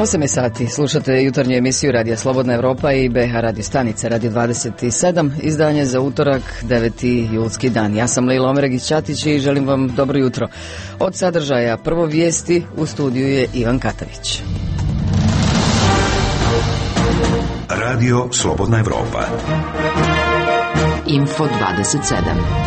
8 je sati, slušate jutarnju emisiju Radija Slobodna Evropa i BH Radio stanica Radio 27, izdanje za utorak, 9. julski dan. Ja sam Lila Omeregić-Ćatić i želim vam dobro jutro. Od sadržaja prvo vijesti, u studiju je Ivan Katavić. Radio Slobodna Evropa. Info 27.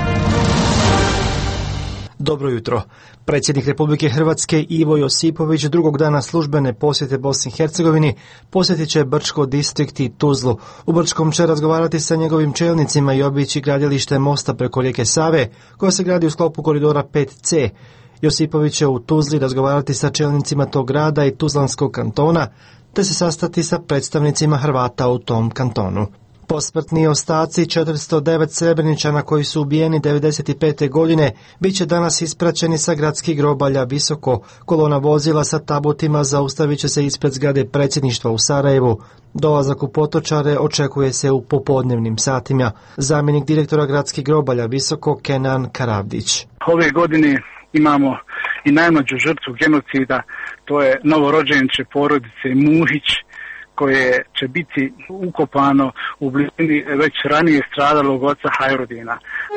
Dobro jutro. Predsjednik Republike Hrvatske Ivo Josipović drugog dana službene posjete Bosni i Hercegovini posjetit će Brčko distrikt i Tuzlu. U Brčkom će razgovarati sa njegovim čelnicima i obići gradilište mosta preko rijeke Save, koja se gradi u sklopu koridora 5C. Josipović će u Tuzli razgovarati sa čelnicima tog grada i Tuzlanskog kantona, te se sastati sa predstavnicima Hrvata u tom kantonu. Posmrtni ostaci 409 Srebreničana koji su ubijeni 1995. godine bit će danas ispraćeni sa gradskih grobalja Visoko. Kolona vozila sa tabutima zaustavit će se ispred zgrade predsjedništva u Sarajevu. Dolazak u Potočare očekuje se u popodnevnim satima. Zamjenik direktora gradskih grobalja Visoko Kenan Karavdić. Ove godine imamo i najmlađu žrtvu genocida, to je novorođenče porodice Muhić, koje će biti ukopano u blizini već ranije stradalog oca Hajrudina.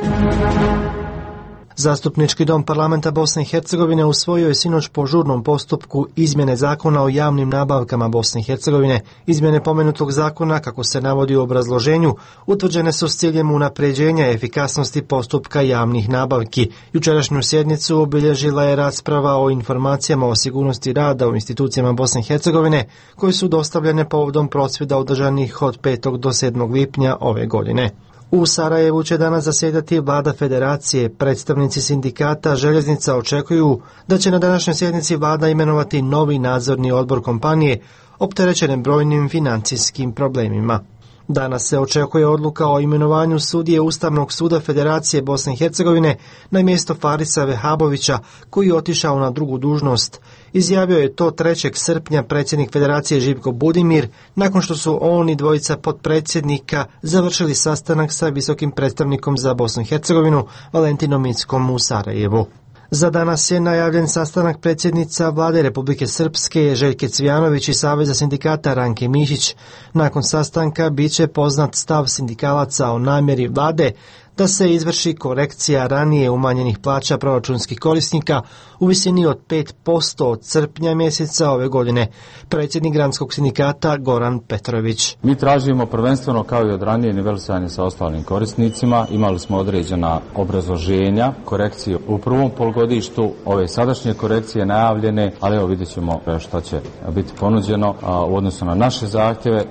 Zastupnički dom parlamenta Bosne i Hercegovine usvojio je sinoć po žurnom postupku izmjene zakona o javnim nabavkama Bosne i Hercegovine. Izmjene pomenutog zakona, kako se navodi u obrazloženju, utvrđene su s ciljem unapređenja efikasnosti postupka javnih nabavki. Jučerašnju sjednicu obilježila je rasprava o informacijama o sigurnosti rada u institucijama Bosne i Hercegovine, koje su dostavljene povodom prosvjeda održanih od 5. do 7. lipnja ove godine. U Sarajevu će danas zasjedati vlada federacije. Predstavnici sindikata željeznica očekuju da će na današnjoj sjednici vlada imenovati novi nadzorni odbor kompanije opterećene brojnim financijskim problemima. Danas se očekuje odluka o imenovanju sudije Ustavnog suda Federacije Bosne i Hercegovine na mjesto Farisa Vehabovića, koji je otišao na drugu dužnost. Izjavio je to 3. srpnja predsjednik Federacije Živko Budimir, nakon što su on i dvojica potpredsjednika završili sastanak sa visokim predstavnikom za Bosnu i Hercegovinu Valentinom Inckom u Sarajevu. Za danas je najavljen sastanak predsjednica vlade Republike Srpske Željke Cvijanović i Saveza sindikata Ranke Mišić. Nakon sastanka bit će poznat stav sindikalaca o namjeri vlade da se izvrši korekcija ranije umanjenih plaća proračunskih korisnika u visini od 5% od srpnja mjeseca ove godine. Predsjednik granskog sindikata Goran Petrović. Mi tražimo prvenstveno kao i od ranije nivelisanje sa ostalim korisnicima. Imali smo određena obrazloženja, korekcije u prvom polugodištu, ove sadašnje korekcije najavljene, ali evo vidjet ćemo što će biti ponuđeno u odnosu na naše zahtjeve.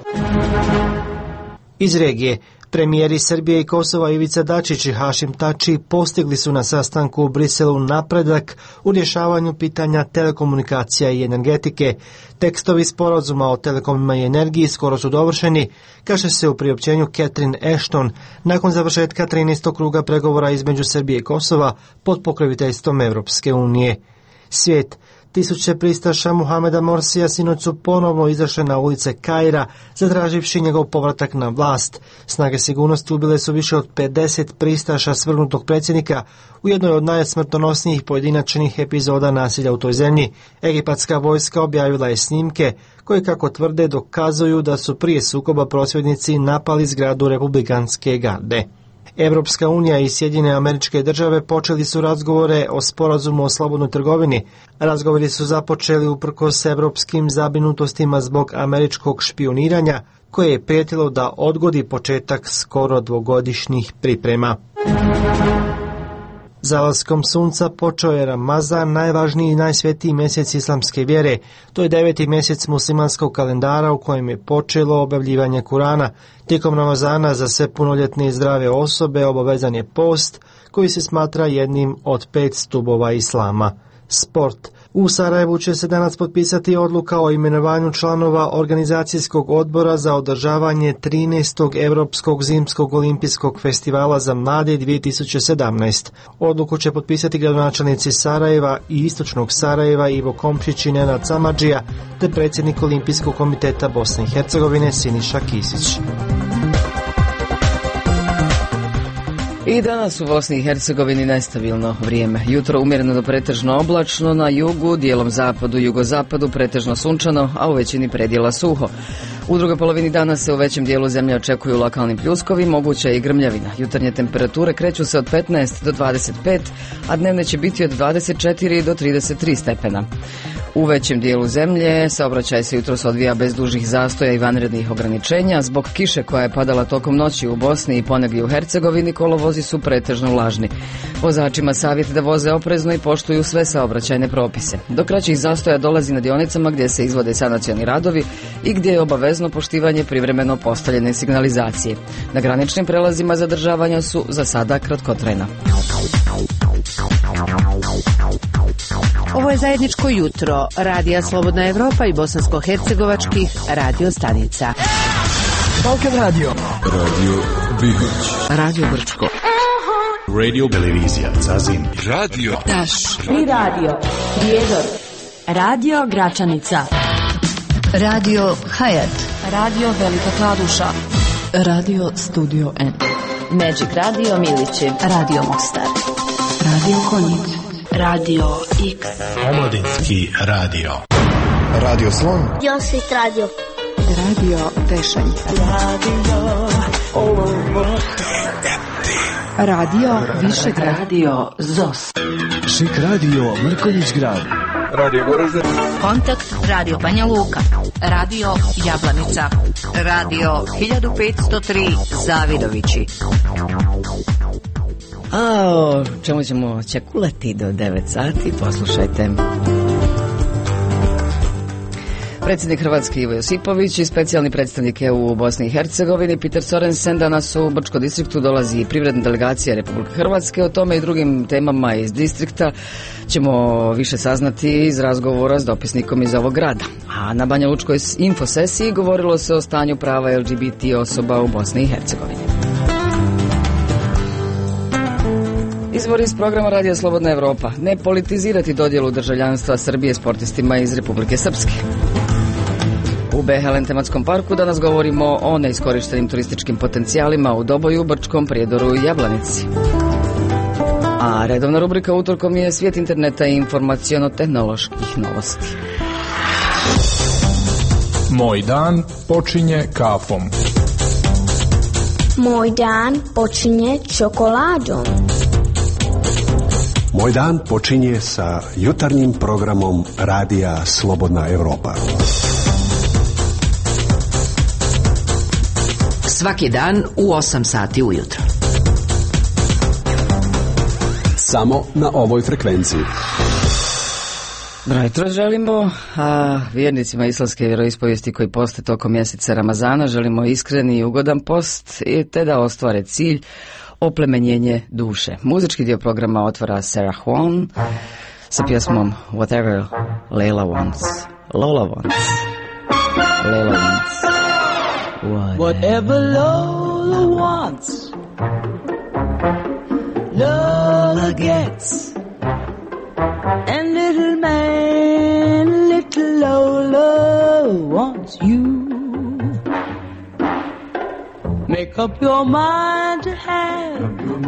Iz regije. Premijeri Srbije i Kosova Ivica Dačić i Hašim Tači postigli su na sastanku u Briselu napredak u rješavanju pitanja telekomunikacija i energetike. Tekstovi sporazuma o telekomima i energiji skoro su dovršeni, kaže se u priopćenju Catherine Ashton, nakon završetka 13. kruga pregovora između Srbije i Kosova pod pokroviteljstvom Europske unije. Svijet. Tisuće pristaša Muhameda Morsija sinoć su ponovno izašle na ulice Kaira, zatraživši njegov povratak na vlast. Snage sigurnosti ubile su više od 50 pristaša svrgnutog predsjednika u jednoj od najsmrtonosnijih pojedinačnih epizoda nasilja u toj zemlji. Egipatska vojska objavila je snimke koje, kako tvrde, dokazuju da su prije sukoba prosvjednici napali zgradu Republikanske garde. Evropska unija i Sjedinjene Američke Države počeli su razgovore o sporazumu o slobodnoj trgovini. Razgovori su započeli uprkos evropskim zabrinutostima zbog američkog špioniranja, koje je prijetilo da odgodi početak skoro dvogodišnjih priprema. Zalaskom sunca počeo je Ramazan, najvažniji i najsvetiji mjesec islamske vjere. To je 9. mjesec muslimanskog kalendara u kojem je počelo objavljivanje Kurana. Tijekom Ramazana za sve punoljetne i zdrave osobe obavezan je post, koji se smatra jednim od 5 stubova islama. Sport. U Sarajevu će se danas potpisati odluka o imenovanju članova organizacijskog odbora za održavanje 13. Europskog zimskog olimpijskog festivala za mlade 2017. Odluku će potpisati gradonačelnici Sarajeva i Istočnog Sarajeva Ivo Komšić i Nenad Samardžija, te predsjednik Olimpijskog komiteta Bosne i Hercegovine Siniša Kisić. I danas u Bosni i Hercegovini nestabilno vrijeme. Jutro umjereno do pretežno oblačno, na jugu, dijelom zapadu, jugozapadu pretežno sunčano, a u većini predjela suho. U drugoj polovini dana se u većem dijelu zemlje očekuju lokalni pljuskovi, moguća je i grmljavina. Jutarnje temperature kreću se od 15 do 25, a dnevne će biti od 24 do 33 stepena. U većem dijelu zemlje saobraćaj se jutros odvija bez dužih zastoja i vanrednih ograničenja. Zbog kiše koja je padala tokom noći u Bosni i ponegdje u Hercegovini, kolovozi su pretežno vlažni. Vozačima savjet da voze oprezno i poštuju sve saobraćajne propise. Do kraćih zastoja dolazi na dionicama gdje se izvode sanacioni radovi i gdje je obavezno poštivanje privremeno postavljene signalizacije. Na graničnim prelazima zadržavanja su za sada kratkotrajna. Ovo je zajedničko jutro Radija Slobodna Evropa i bosansko-hercegovačkih radio stanica. Balkan Radio, Radio Bihać, Radio Brčko, Radio Televizija Zazin, Radio Taš i Radio Prijedor, Radio Gračanica, Radio Hayat, Radio Velika Kladuša, Radio Studio N, Magic Radio Milići, Radio Mostar, Radio Konjic, Radio X, Omladinski radio, Radio Slon, Josit Radio, Radio Tešanj, Radio Višegrad, Radio ZOS, Šik radio Mrkonjić grad, Radio Goražde, Kontakt Radio Banja Luka, Radio Jablanica, Radio 1503 Zavidovići. A o čemu ćemo čekulati do 9 sati, poslušajte. Predsjednik Hrvatske Ivo Josipović i specijalni predstavnik EU u Bosni i Hercegovini Peter Sorensen danas u Brčko distriktu dolazi i privredna delegacija Republike Hrvatske. O tome i drugim temama iz distrikta ćemo više saznati iz razgovora s dopisnikom iz ovog grada. A na Banja Lučkoj infosesiji govorilo se o stanju prava LGBT osoba u Bosni i Hercegovini. Izvor iz programa Radija Slobodna Evropa: ne politizirati dodjelu državljanstva Srbije sportistima iz Republike Srpske. U BHLN tematskom parku danas govorimo o neiskorištenim turističkim potencijalima u Doboju, Brčkom, Prijedoru i Jablanici. A redovna rubrika utorkom je svijet interneta i informaciono-tehnoloških novosti. Moj dan počinje kafom. Moj dan počinje čokoladom. Moj dan počinje sa jutarnjim programom Radija Slobodna Evropa. svaki dan u 8 sati ujutro. Samo na ovoj frekvenciji. Dobro jutro želimo, a vjernicima islamske vjeroispovijesti koji poste tokom mjeseca Ramazana želimo iskreni i ugodan post te da ostvare cilj oplemenjenje duše. Muzički dio programa otvara Sarah Vaughan sa pjesmom Whatever Layla Wants. Lola Wants. Layla Wants. Whatever Lola wants, Lola gets. And little man, little Lola wants you. Make up your mind to have,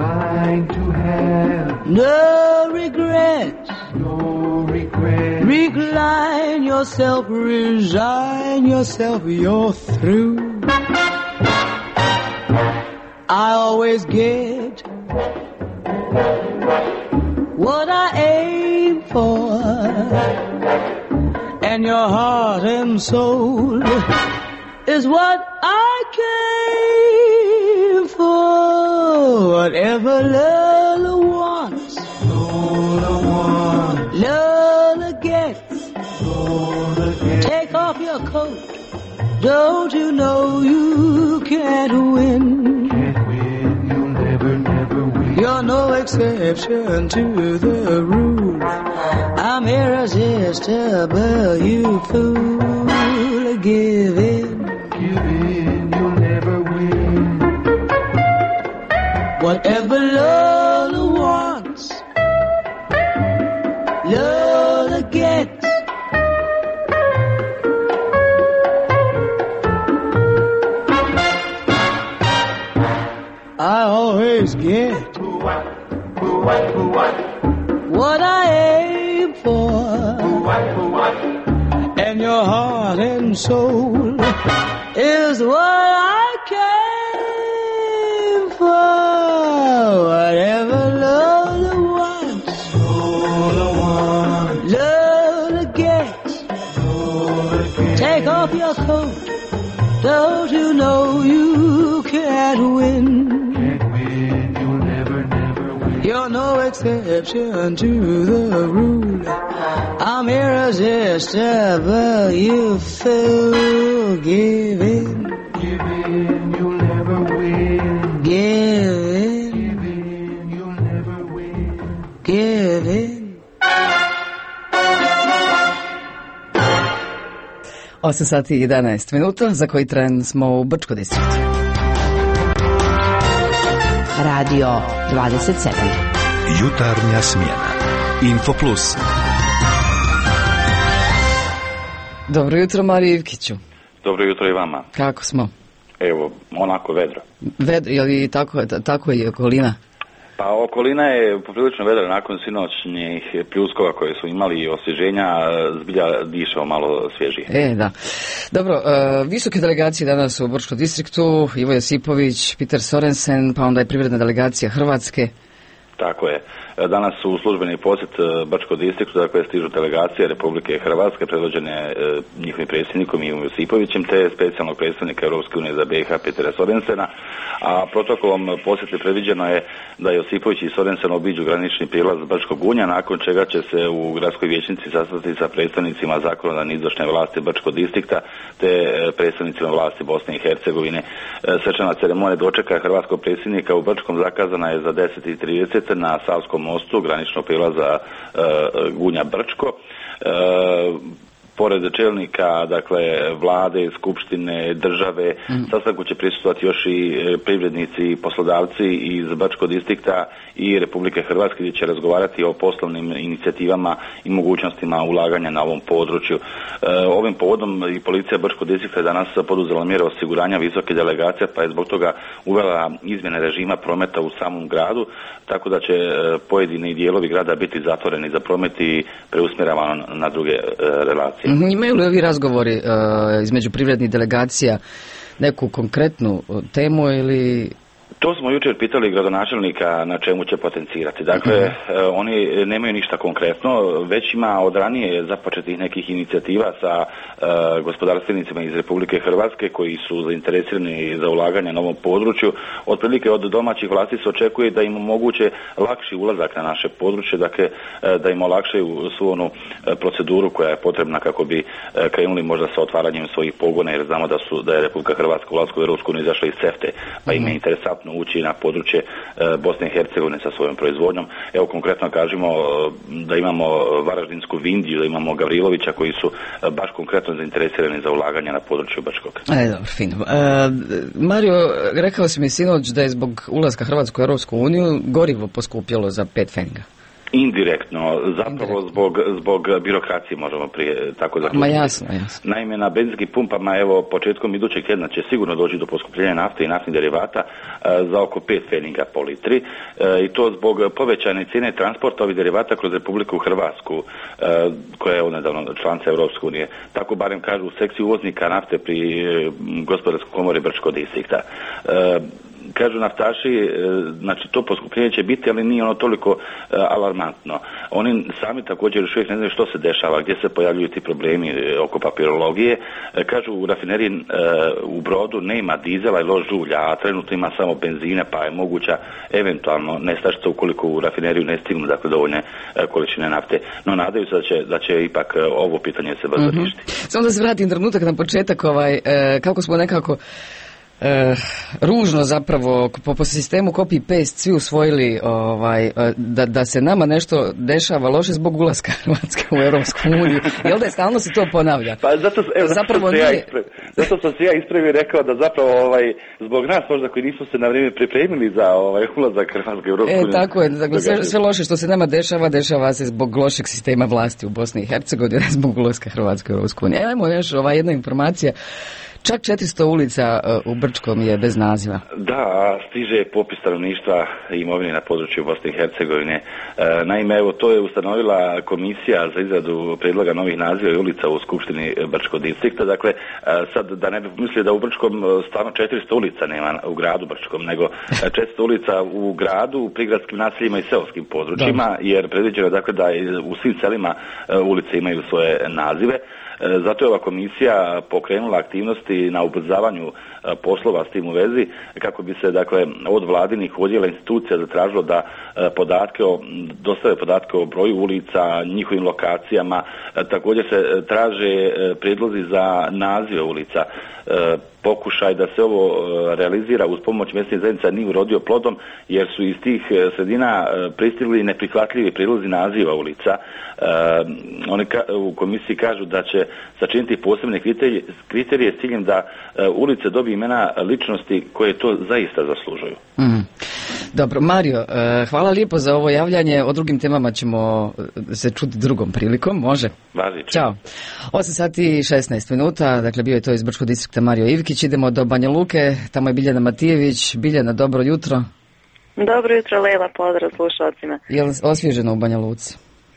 no regrets, recline yourself, resign yourself, you're through. I always get what I aim for, and your heart and soul is what I came for. Whatever Lola wants, Lola gets. Take off your coat, don't you know you can't win? You're no exception to the rule. I'm irresistible, you fool. Give in, you'll never win. Whatever Lola wants, Lola gets. I always always get what I aim for, and your heart and soul is what I came for. Whatever love wants, love to get. Take off your coat. Don't you know you can't win? You're no exception to the rule. I'm irresistible. You fool. Give in. Give in, you'll never win. Give in. Give in, you'll never win. Give in. 8 sati i 11 minuta, za koji tren smo u Brčko distriktu. Radio 27. Jutarnja smjena. Info Plus. Dobro jutro, Mariju Ivkiću. Dobro jutro i vama. Kako smo? Evo, onako vedro. Vedro, je li tako je i okolina? Pa okolina je poprilično vedra nakon sinoćnjih pljuskova koje su imali i osvježenja, zbilja dišao malo svježije. Da. Dobro, visoke delegacije danas u Brčkom distriktu, Ivo Josipović, Peter Sorensen, pa onda je privredna delegacija Hrvatske. Tako je. Danas su u službeni posjet Brčkog distriktu, dakle stižu delegacije Republike Hrvatske, predvođene njihovim predsjednikom Ivom Josipovićem, te specijalnog predstavnika Europske unije za BiH Petera Sorensena, a protokolom posjete predviđeno je da Josipović i Sorensen obiđu granični prijelaz Brčkog Gunja, nakon čega će se u gradskoj vijećnici sastati sa predstavnicima zakonodavne izvršne vlasti Brčkog distrikta, te predstavnicima vlasti Bosne i Hercegovine. Svečana ceremonija dočeka hrvatskog predsjednika u Brčkom zakazana je za 10:30 na Savskom mostu graničnog prijelaza Gunja Brčko. Pored čelnika, dakle, vlade, skupštine, države, sastanku će prisustvovati još i privrednici i poslodavci iz Brčkog distrikta i Republike Hrvatske, gdje će razgovarati o poslovnim inicijativama i mogućnostima ulaganja na ovom području. Ovim povodom i policija Brčkog distrikta je danas poduzela mjere osiguranja visoke delegacije, pa je zbog toga uvela izmjene režima prometa u samom gradu, tako da će pojedini dijelovi grada biti zatvoreni za promet i preusmjeravano na druge relacije. Imaju li ovi razgovori između privrednih delegacija neku konkretnu temu ili... To smo jučer pitali gradonačelnika na čemu će potencirati. Dakle, oni nemaju ništa konkretno, već ima od ranije započetih nekih inicijativa sa gospodarstvenicima iz Republike Hrvatske koji su zainteresirani za ulaganje na ovom području. Otprilike od domaćih vlasti se očekuje da im omoguće lakši ulazak na naše područje, dakle da im olakšaju svu onu proceduru koja je potrebna kako bi krenuli možda sa otvaranjem svojih pogona, jer znamo da je Republika Hrvatska ulaskom u Europsku uniju izašla iz CEFTA, pa im je interesantno ući na područje Bosne i Hercegovine sa svojom proizvodnjom. Evo konkretno kažemo da imamo Varaždinsku Vindiju, da imamo Gavrilovića koji su baš konkretno zainteresirani za ulaganje na području Brčkog. Dobro, fino. Mario, rekao si mi sinoć da je zbog ulaska Hrvatske u Europsku uniju gorivo poskupjelo za 5 pfenninga. Indirektno, zapravo zbog birokracije možemo prije tako zaključiti. Ma jasno. Naime, na benzinskim pumpama, evo, početkom idućeg tjedna će sigurno doći do poskupljenja nafte i naftnih derivata za oko 5 pfenninga po litri, i to zbog povećane cijene transporta ovih derivata kroz Republiku Hrvatsku, koja je odnedavno članica Europske unije. Tako barem kažu u sekciji uvoznika nafte pri Gospodarskoj komori Brčkog distrikta. Kažu naftaši, znači to poskupljenje će biti, ali nije ono toliko alarmantno. Oni sami također još uvijek ne znaju što se dešava, gdje se pojavljuju ti problemi oko papirologije. Kažu u rafineriji u Brodu nema dizela i lož žulja, a trenutno ima samo benzina, pa je moguća eventualno nestašica ukoliko u rafineriju ne stignu, dakle, dovoljne količine nafte. No nadaju se da će ipak ovo pitanje se brzo riješiti. Samo da se vratim trenutak na početak, kako smo nekako ružno zapravo po sistemu copy-paste svi usvojili da se nama nešto dešava loše zbog ulaska Hrvatske u Europsku uniju. Jel da je stalno se to ponavlja? Pa zato sam se ja ispravio i rekao da zapravo zbog nas možda koji nismo se na vrijeme pripremili za ulazak Hrvatske u Europsku uniju. Tako je, dakle, sve loše što se nama dešava se zbog lošeg sistema vlasti u Bosni i Hercegovini, ne zbog ulaska Hrvatske u Europsku uniju. Ajmo još jedna informacija. Čak 400 ulica u Brčkom je bez naziva. Da, stiže popis stanovništva i imovine na području Bosne i Hercegovine. Naime, evo, to je ustanovila komisija za izradu prijedloga novih naziva i ulica u Skupštini Brčkog distrikta. Dakle, sad da ne bi mislili da u Brčkom stvarno 400 ulica nema u gradu Brčkom, nego 400 ulica u gradu, u prigradskim naseljima i seoskim područjima, jer predviđeno je dakle da u svim selima ulice imaju svoje nazive. Zato je ova komisija pokrenula aktivnosti na ubrzavanju poslova s tim u vezi, kako bi se dakle od vladinih odjela institucija zatražilo da dostave podatke o broju ulica, njihovim lokacijama. Također se traže prijedlozi za nazive ulica. Pokušaj da se ovo realizira uz pomoć mjesnih zajednica nije urodio plodom, jer su iz tih sredina pristigli neprihvatljivi prijedlozi naziva ulica. Oni u komisiji kažu da će sačiniti posebne kriterije s ciljem da ulice dobiju imena ličnosti koje to zaista zaslužuju. Dobro, Mario, hvala lijepo za ovo javljanje. O drugim temama ćemo se čuti drugom prilikom, može? Važiće. Ćao. 8:16, dakle bio je to iz Brčkog distrikta Mario Ivkić. Idemo do Banja Luke, tamo je Biljana Matijević. Biljana, dobro jutro. Dobro jutro, Lela, pozdrav slušalcima. Je li osvježeno u Banja Luci?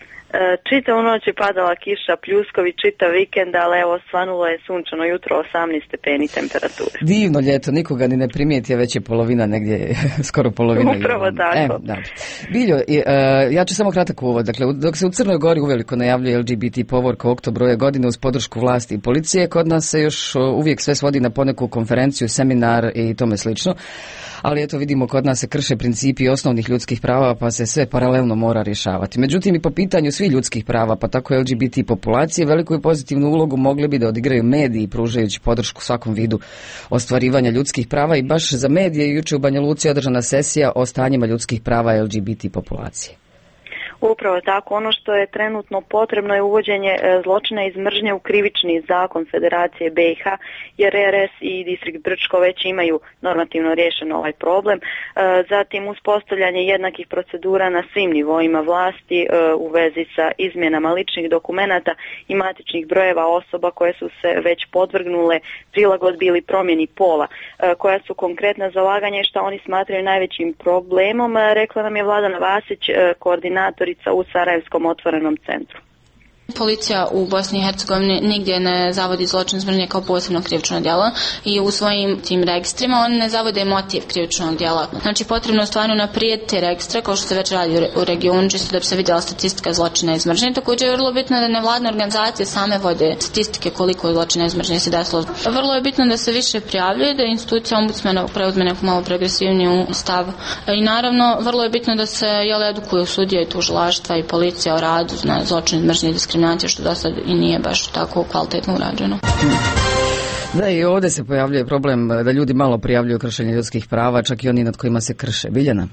Čitavu noć je padala kiša, pljuskovi, čitav vikend, ali evo svanulo je sunčano jutro, 18 stepeni temperature. Divno ljeto, nikoga ni ne primijeti, a već je polovina negdje, skoro polovina. Upravo tako. Biljo, ja ću samo kratak uvod. Dakle, dok se u Crnoj Gori uveliko najavljuje LGBT povorka oktober ove godine uz podršku vlasti i policije, kod nas se još uvijek sve svodi na poneku konferenciju, seminar i tome slično. Ali eto vidimo kod nas se krše principi osnovnih ljudskih prava, pa se sve paralelno mora rješavati. Međutim, i po pitanju svih ljudskih prava, pa tako LGBT populacije, veliku i pozitivnu ulogu mogli bi da odigraju mediji, pružajući podršku svakom vidu ostvarivanja ljudskih prava. I baš za medije jučer u Banja Luci održana sesija o stanjima ljudskih prava LGBT populacije. Upravo tako, ono što je trenutno potrebno je uvođenje zločina iz mržnje u krivični zakon Federacije BiH, jer RS i distrikt Brčko već imaju normativno riješen ovaj problem. Zatim uspostavljanje jednakih procedura na svim nivoima vlasti u vezi sa izmjenama ličnih dokumenata i matičnih brojeva osoba koje su se već podvrgnule prilagodbi ili promjeni pola, koja su konkretna zalaganja i što oni smatraju najvećim problemom, rekla nam je Vladana Vasić, koordinator u Sarajevskom otvorenom centru. Policija u Bosni i Hercegovini nigdje ne zavodi zločin iz mržnje kao posebno krivično djelo i u svojim tim registrima oni ne zavode motiv krivičnog djela. Znači potrebno je stvarno naprijediti te registre kao što se već radi u regionu, čisto da bi se vidjela statistika zločina iz mržnje. Također je vrlo bitno da nevladne organizacije same vode statistike koliko zločina iz mržnje se desilo. Vrlo je bitno da se više prijavljuje, da institucija ombudsmana preuzme neku malo progresivniju stav i naravno vrlo je bitno da se edukuju sudije i tužilaštva i policija o radu na zločin iz mržnje i što do sad i nije baš tako kvalitetno urađeno. Da, i ovdje se pojavljuje problem da ljudi malo prijavljuju kršenje ljudskih prava, čak i oni nad kojima se krše. Biljana?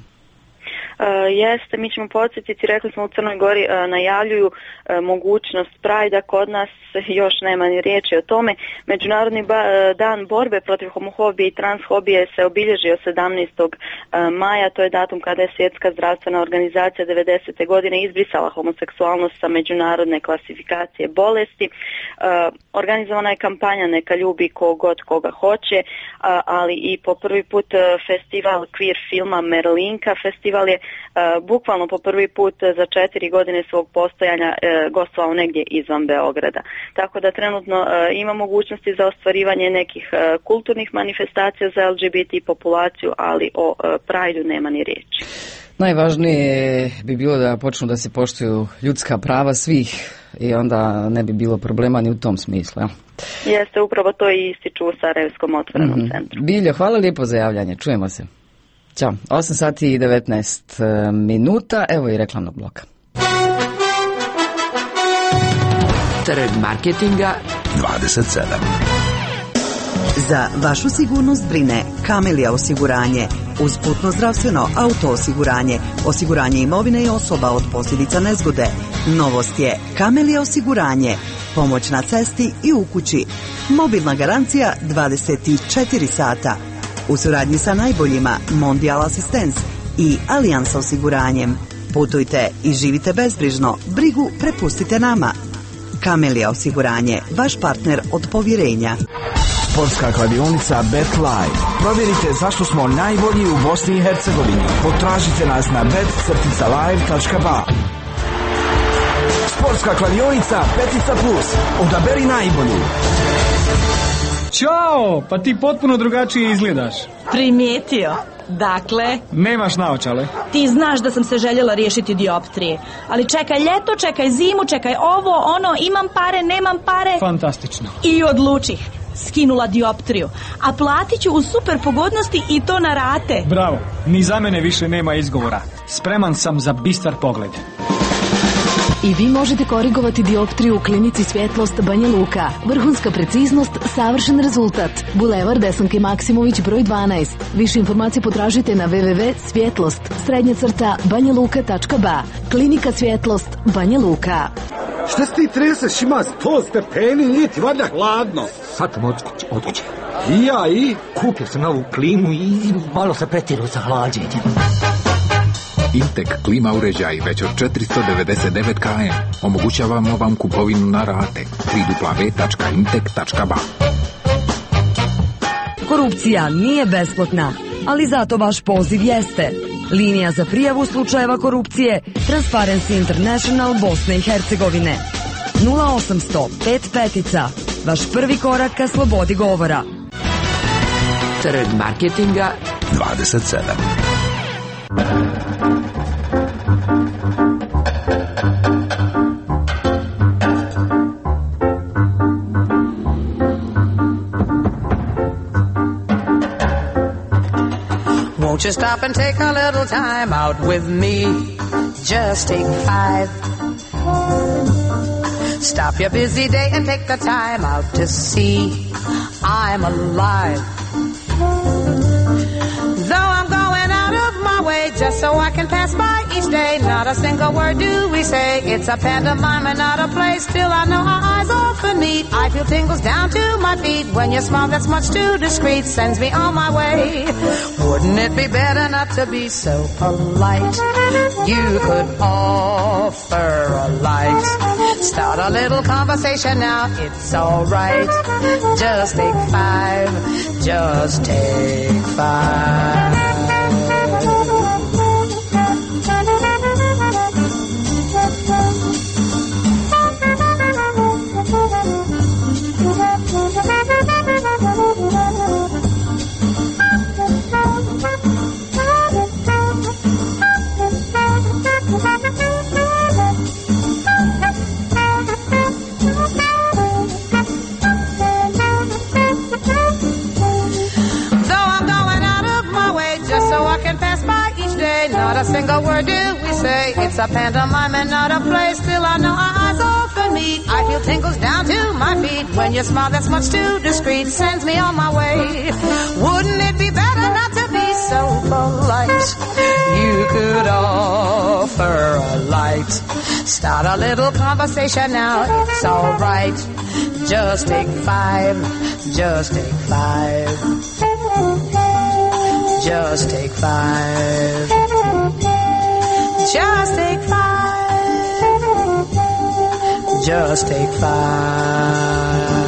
Jeste, mi ćemo podsjetiti, rekli smo u Crnoj Gori najavljuju mogućnost Prajda, kod nas još nema ni riječi o tome. Međunarodni dan borbe protiv homofobije i transhobije se obilježio 17. maja, to je datum kada je Svjetska zdravstvena organizacija 90. godine izbrisala homoseksualnost sa međunarodne klasifikacije bolesti. Organizovana je kampanja Neka ljubi kogod koga hoće, ali i po prvi put festival queer filma Merlinka. Festival je bukvalno po prvi put za 4 godine svog postojanja gostovao negdje izvan Beograda. Tako da trenutno ima mogućnosti za ostvarivanje nekih kulturnih manifestacija za LGBT populaciju, ali o Prideu nema ni riječi. Najvažnije bi bilo da počnu da se poštuju ljudska prava svih i onda ne bi bilo problema ni u tom smislu. Ja? Jeste, upravo to i ističu u Sarajevskom otvorenom centru. Biljo, hvala lijepo za javljanje. Čujemo se. Ćao. 8:19, evo i reklamnog bloka. Trg marketinga 27. Za vašu sigurnost brine Camellia osiguranje. Uz putno zdravstveno, auto osiguranje, osiguranje imovine i osoba od posljedica nezgode. Novost je Camellia osiguranje. Pomoć na cesti i u kući. Mobilna garancija 24 sata. U suradnji sa najboljima Mondial Assistance i Allianz osiguranjem. Putujte i živite bezbrižno. Brigu prepustite nama. Camellia osiguranje, vaš partner od povjerenja. Sportska kladionica Bet Live. Provjerite zašto smo najbolji u Bosni i Hercegovini. Potražite nas na bet-live.ba. Sportska kladionica Petica Plus. Odaberi najbolju. Ćao, pa ti potpuno drugačije izgledaš. Primijetio. Dakle, nemaš naočale. Ti znaš da sam se željela riješiti dioptrije. Ali čekaj ljeto, čekaj zimu, čekaj ovo, ono, imam pare, nemam pare. Fantastično. I odlučih. Skinula dioptriju. A platit ću u super pogodnosti i to na rate. Bravo, ni za mene više nema izgovora. Spreman sam za bistar pogled. I vi možete korigovati dioptriju u klinici Svjetlost Banja Luka. Vrhunska preciznost, savršen rezultat. Bulevar Desanke Maksimović broj 12. Više informacije potražite na www.svjetlost-banjaluka.ba. Klinika Svjetlost Banja Luka. Šta si ti treseš, ima 100 stepeni, nije ti valjda hladno. Sad sam od kuće. I ja i? Kupio sam novu klimu i malo se pretjerao sa hlađenjem. Intek klima uređaj već od 499 km. Omogućavamo vam kupovinu na rate. www.intek.ba. Korupcija nije besplatna, ali zato vaš poziv jeste. Linija za prijavu slučajeva korupcije Transparency International Bosne i Hercegovine. 0800 55. Vaš prvi korak ka slobodi govora. Trg marketinga 27. Won't you stop and take a little time out with me? Just take 5. Stop your busy day and take the time out to see I'm alive. Though I'm going out of my way just so I can pass by each day, not a single word do we say. It's a pantomime and not a play. Still I know our eyes often meet. I feel tingles down to my feet when your smile that's much too discreet sends me on my way. Wouldn't it be better not to be so polite? You could offer a light. Start a little conversation now, it's alright. Just take 5, just take 5. Not a single word do we say. It's a pantomime and not a play. Still I know our eyes often meet. I feel tingles down to my feet when your smile that's much too discreet sends me on my way. Wouldn't it be better not to be so polite? You could offer a light. Start a little conversation now, it's alright. Just take 5, just take 5. Just take 5. Just take 5. Just take 5.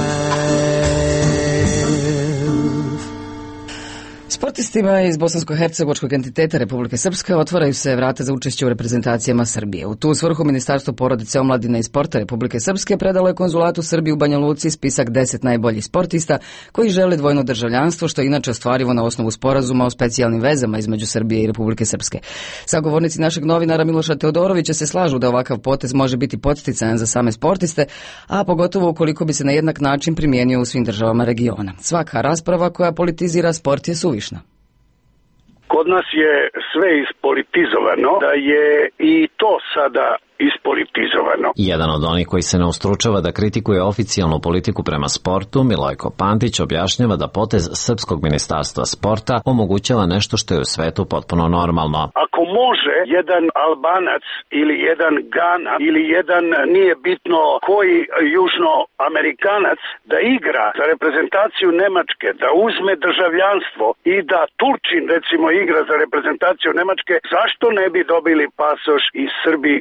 Sportistima iz bosansko-hercegovačkog entiteta Republike Srpske otvaraju se vrata za učešće u reprezentacijama Srbije. U tu svrhu Ministarstvo porodice, omladine i sporta Republike Srpske predalo je konzulatu Srbije u Banja Luci spisak 10 najboljih sportista koji žele dvojno državljanstvo, što je inače ostvarivo na osnovu sporazuma o specijalnim vezama između Srbije i Republike Srpske. Sagovornici našeg novinara Miloša Teodorovića se slažu da ovakav potez može biti podsticajan za same sportiste, a pogotovo ukoliko bi se na jednak način primijenio u svim državama regiona. Svaka rasprava koja politizira sport je suvišna. Kod nas je sve ispolitizovano, da je i to sada ispolitizovano. Jedan od onih koji se ne ustručava da kritikuje oficijalnu politiku prema sportu, Milojko Pantić, objašnjava da potez Srpskog ministarstva sporta omogućava nešto što je u svetu potpuno normalno. Ako može jedan Albanac ili jedan Gana ili jedan, nije bitno koji južnoamerikanac, da igra za reprezentaciju Nemačke, da uzme državljanstvo i da Turčin recimo igra za reprezentaciju Nemačke, zašto ne bi dobili pasoš iz Srbije, iz Republike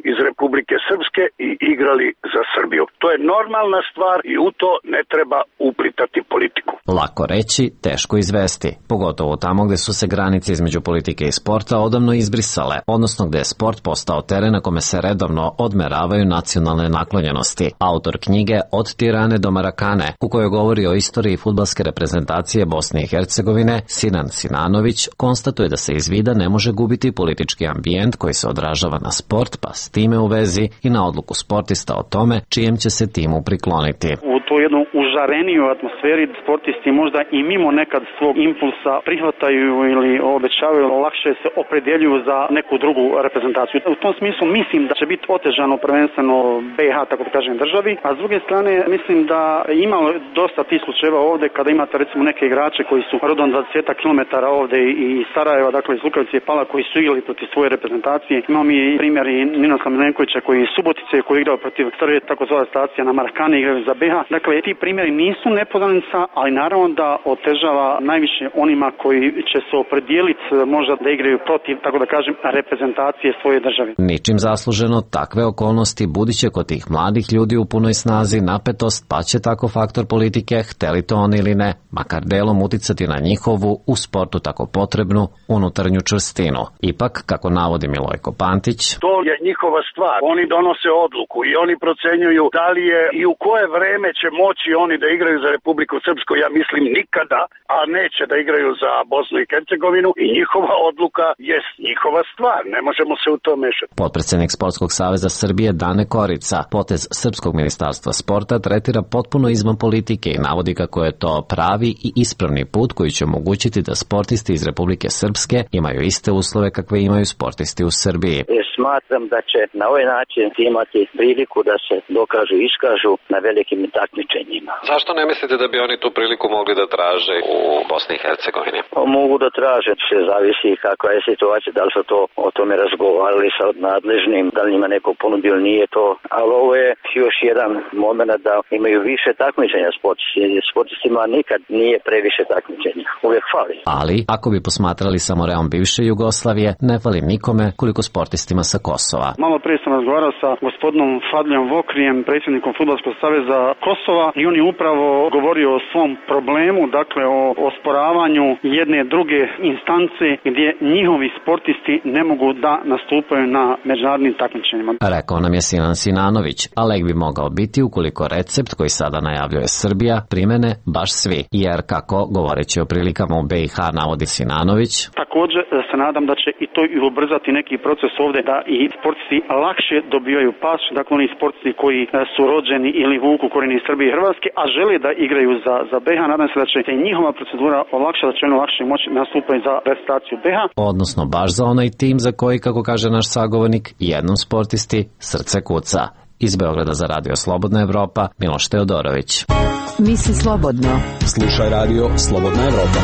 Republike Srpske i igrali za Srbiju. To je normalna stvar i u to ne treba uplitati politiku. Lako reći, teško izvesti, pogotovo tamo gde su se granice između politike i sporta odavno izbrisale, odnosno gde je sport postao teren na kome se redovno odmeravaju nacionalne naklonjenosti. Autor knjige Od Tirane do Marakane, u kojoj govori o istoriji fudbalske reprezentacije Bosne i Hercegovine, Sinan Sinanović konstatuje da se iz vida ne može gubiti politički ambijent koji se odražava na sport, pa s time u vezi i na odluku sportista o tome čijem će se timu prikloniti. U to jednu užareniju atmosferi sportisti možda i mimo nekad svog impulsa prihvataju ili obećavaju, lakše se opredeljuju za neku drugu reprezentaciju. U tom smislu mislim da će biti otežano prvenstveno BiH, tako da kažem, državi, a s druge strane mislim da ima dosta tih slučajeva ovde kada imate recimo neke igrače koji su rodom 20 km ovde i Sarajeva, dakle iz Lukavice i Pala, koji su igrali protiv svoje reprezentacije. Imamo i primjer i Ninoslava Milenkovića koji iz Subotice, koji je igrao protiv stare takozvana stacija na Marakani, igraju za BiH. Dakle, ti primjeri nisu nepoznanica, ali naravno da otežava najviše onima koji će se opredijeliti možda da igraju protiv, tako da kažem, reprezentacije svoje države. Ničim zasluženo, takve okolnosti budiće kod tih mladih ljudi u punoj snazi napetost, pa će tako faktor politike, hteli to oni ili ne, makar delom uticati na njihovu, u sportu tako potrebnu, unutarnju čvrstinu. Ipak, kako navodi Milojko Pantić, to je njihova stvar. Oni donose odluku i oni procenjuju da li je i u koje vreme će moći oni da igraju za Republiku Srpsku. Ja mislim nikada, a neće da igraju za Bosnu i Hercegovinu i njihova odluka jest njihova stvar. Ne možemo se u to mešati. Potpredsednik Sportskog saveza Srbije Dane Korica potez Srpskog ministarstva sporta tretira potpuno izvan politike i navodi kako je to pravi i ispravni put koji će omogućiti da sportisti iz Republike Srpske imaju iste uslove kakve imaju sportisti u Srbiji. Smatram da će na ovaj način imati priliku da se dokažu i iskažu na velikim takmičenjima. Zašto ne mislite da bi oni tu priliku mogli da traže u Bosni i Hercegovini? Mogu da traže, se zavisi kakva je situacija, da li su to o tome razgovarali sa nadležnim, da li njima neko ponudio, nije to, ali ovo je još jedan moment da imaju više takmičenja sportistima, nikad nije previše takmičenja, uvijek fali. Ali, ako bi posmatrali samo reom bivše Jugoslavije, ne fali nikome koliko sportistima sa Kosova. Malo prije sam razgovarao sa gospodinom Fadlijom Vokrijem, predsjednikom Fudbalskog saveza Kosova, i on je upravo govorio o svom problemu, dakle o osporavanju jedne druge instance gdje njihovi sportisti ne mogu da nastupaju na međunarodnim takmičenjima. Rekao nam je Sinan Sinanović, a lek bi mogao biti ukoliko recept koji sada najavljuje Srbija primene baš svi, jer kako, govoreći o prilikama u BiH, navodi Sinanović, također se nadam da će i to i ubrzati neki proces ovde, da i sportisti lakše dobijaju pas, dakle oni sportisti koji su rođeni ili vuku korijene iz Srbije i Hrvatske, a žele da igraju za BiH, nadam se da će se njihova procedura olakšati, da će oni lakše moći nastupati za reprezentaciju BiH. Odnosno baš za onaj tim za koji, kako kaže naš sagovornik, jednom sportisti srce kuca. Iz Beograda za Radio Slobodna Evropa, Miloš Teodorović. Misli slobodno. Slušaj Radio Slobodna Evropa.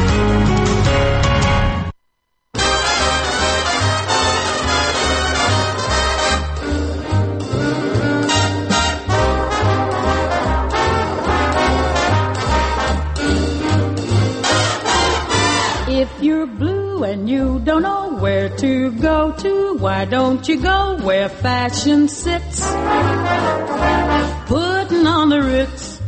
If you're blue and you don't know where to go to, why don't you go where fashion sits? Putting on the Ritz.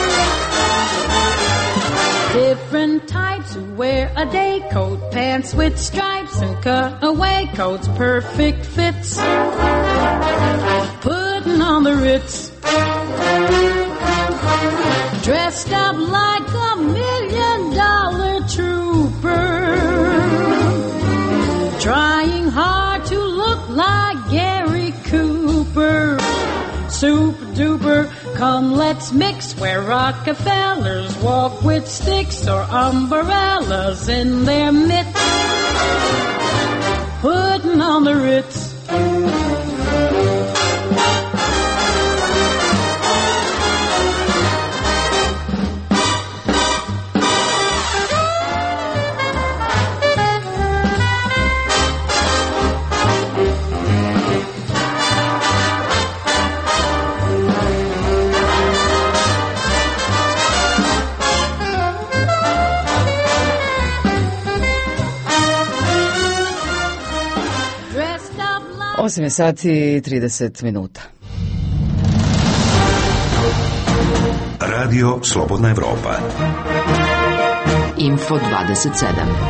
Different types who wear a day coat, pants with stripes and cutaway coats, perfect fits. Putting on the Ritz. Dressed up like $1 million trooper, trying hard to look like Gary Cooper. Super duper, come let's mix where Rockefellers walk with sticks or umbrellas in their mitts, putting on the Ritz. Dressed up 8 sati i 30 minuta. Radio Slobodna Evropa. Info 27.